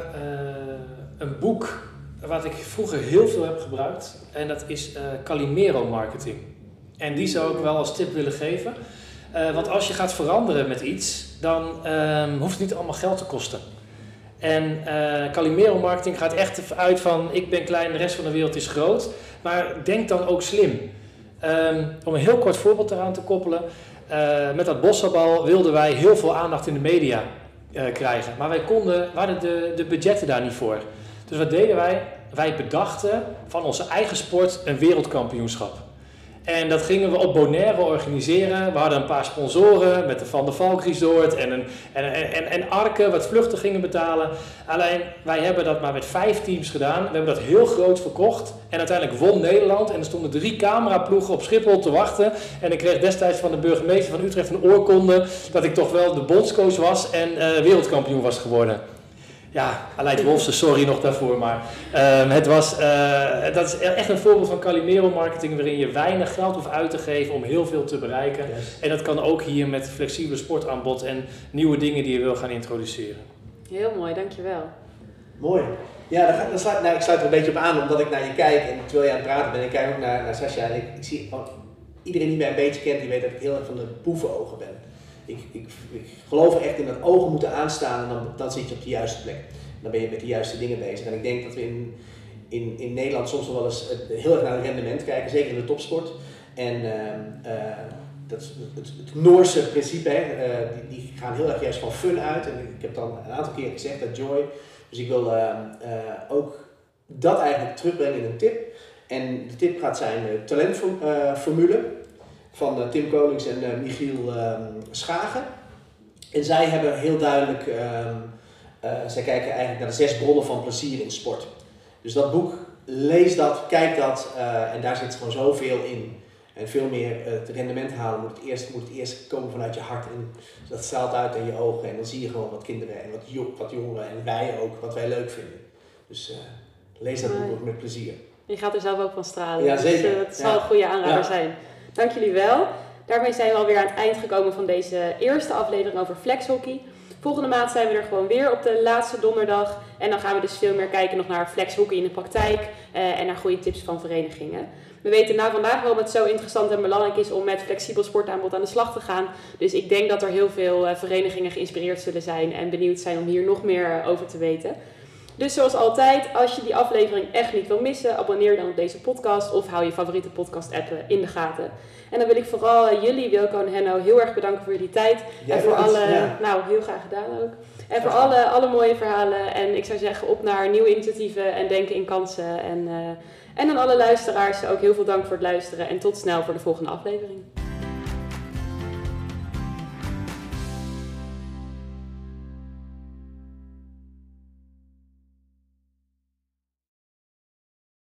een boek wat ik vroeger heel veel heb gebruikt en dat is Calimero Marketing. En die zou ik wel als tip willen geven. Want als je gaat veranderen met iets, dan hoeft het niet allemaal geld te kosten. En Calimero Marketing gaat echt uit van ik ben klein, de rest van de wereld is groot. Maar denk dan ook slim. Om een heel kort voorbeeld eraan te koppelen. Met dat bossabal wilden wij heel veel aandacht in de media krijgen. Maar we hadden de budgetten daar niet voor. Dus wat deden wij? Wij bedachten van onze eigen sport een wereldkampioenschap. En dat gingen we op Bonaire organiseren. We hadden een paar sponsoren met de Van der Valk Resort en Arke wat vluchten gingen betalen. Alleen wij hebben dat maar met 5 teams gedaan. We hebben dat heel groot verkocht. En uiteindelijk won Nederland. En er stonden 3 cameraploegen op Schiphol te wachten. En ik kreeg destijds van de burgemeester van Utrecht een oorkonde dat ik toch wel de bondscoach was en wereldkampioen was geworden. Ja, Aleid Wolfsen, sorry nog daarvoor, maar dat is echt een voorbeeld van Calimero marketing waarin je weinig geld hoeft uit te geven om heel veel te bereiken. Yes. En dat kan ook hier met flexibele sportaanbod en nieuwe dingen die je wil gaan introduceren. Heel mooi, dankjewel. Mooi. Ja, ik sluit er een beetje op aan omdat ik naar je kijk en terwijl je aan het praten bent, ik kijk ook naar Sascha en ik zie, iedereen die mij een beetje kent, die weet dat ik heel erg van de boevenogen ben. Ik geloof er echt in dat ogen moeten aanstaan en dan zit je op de juiste plek. Dan ben je met de juiste dingen bezig. En ik denk dat we in Nederland soms nog wel eens heel erg naar het rendement kijken, zeker in de topsport. En dat is het Noorse principe, die gaan heel erg juist van fun uit. En ik heb dan een aantal keer gezegd dat joy. Dus ik wil ook dat eigenlijk terugbrengen in een tip. En de tip gaat zijn de talentformule van Tim Konings en Michiel Schagen. En zij hebben heel duidelijk, zij kijken eigenlijk naar de 6 bronnen van plezier in sport. Dus dat boek, lees dat, kijk dat en daar zit gewoon zoveel in. En veel meer het rendement halen moet het eerst komen vanuit je hart. En dat straalt uit in je ogen en dan zie je gewoon wat kinderen en wat jongeren en wij ook, wat wij leuk vinden. Dus lees dat boek ook met plezier. Je gaat er zelf ook van stralen. Ja, zeker. Dus dat zal een goede aanrader zijn. Dank jullie wel. Daarmee zijn we alweer aan het eind gekomen van deze eerste aflevering over flexhockey. Volgende maand zijn we er gewoon weer op de laatste donderdag. En dan gaan we dus veel meer kijken nog naar flexhockey in de praktijk en naar goede tips van verenigingen. We weten na vandaag waarom het zo interessant en belangrijk is om met flexibel sportaanbod aan de slag te gaan. Dus ik denk dat er heel veel verenigingen geïnspireerd zullen zijn en benieuwd zijn om hier nog meer over te weten. Dus zoals altijd, als je die aflevering echt niet wil missen, abonneer dan op deze podcast of hou je favoriete podcast-app in de gaten. En dan wil ik vooral jullie, Wilco en Henno, heel erg bedanken voor jullie tijd. Jij en voor bedankt, nou, heel graag gedaan ook. En voor alle mooie verhalen. En ik zou zeggen, op naar nieuwe initiatieven en denken in kansen. En aan alle luisteraars ook heel veel dank voor het luisteren. En tot snel voor de volgende aflevering.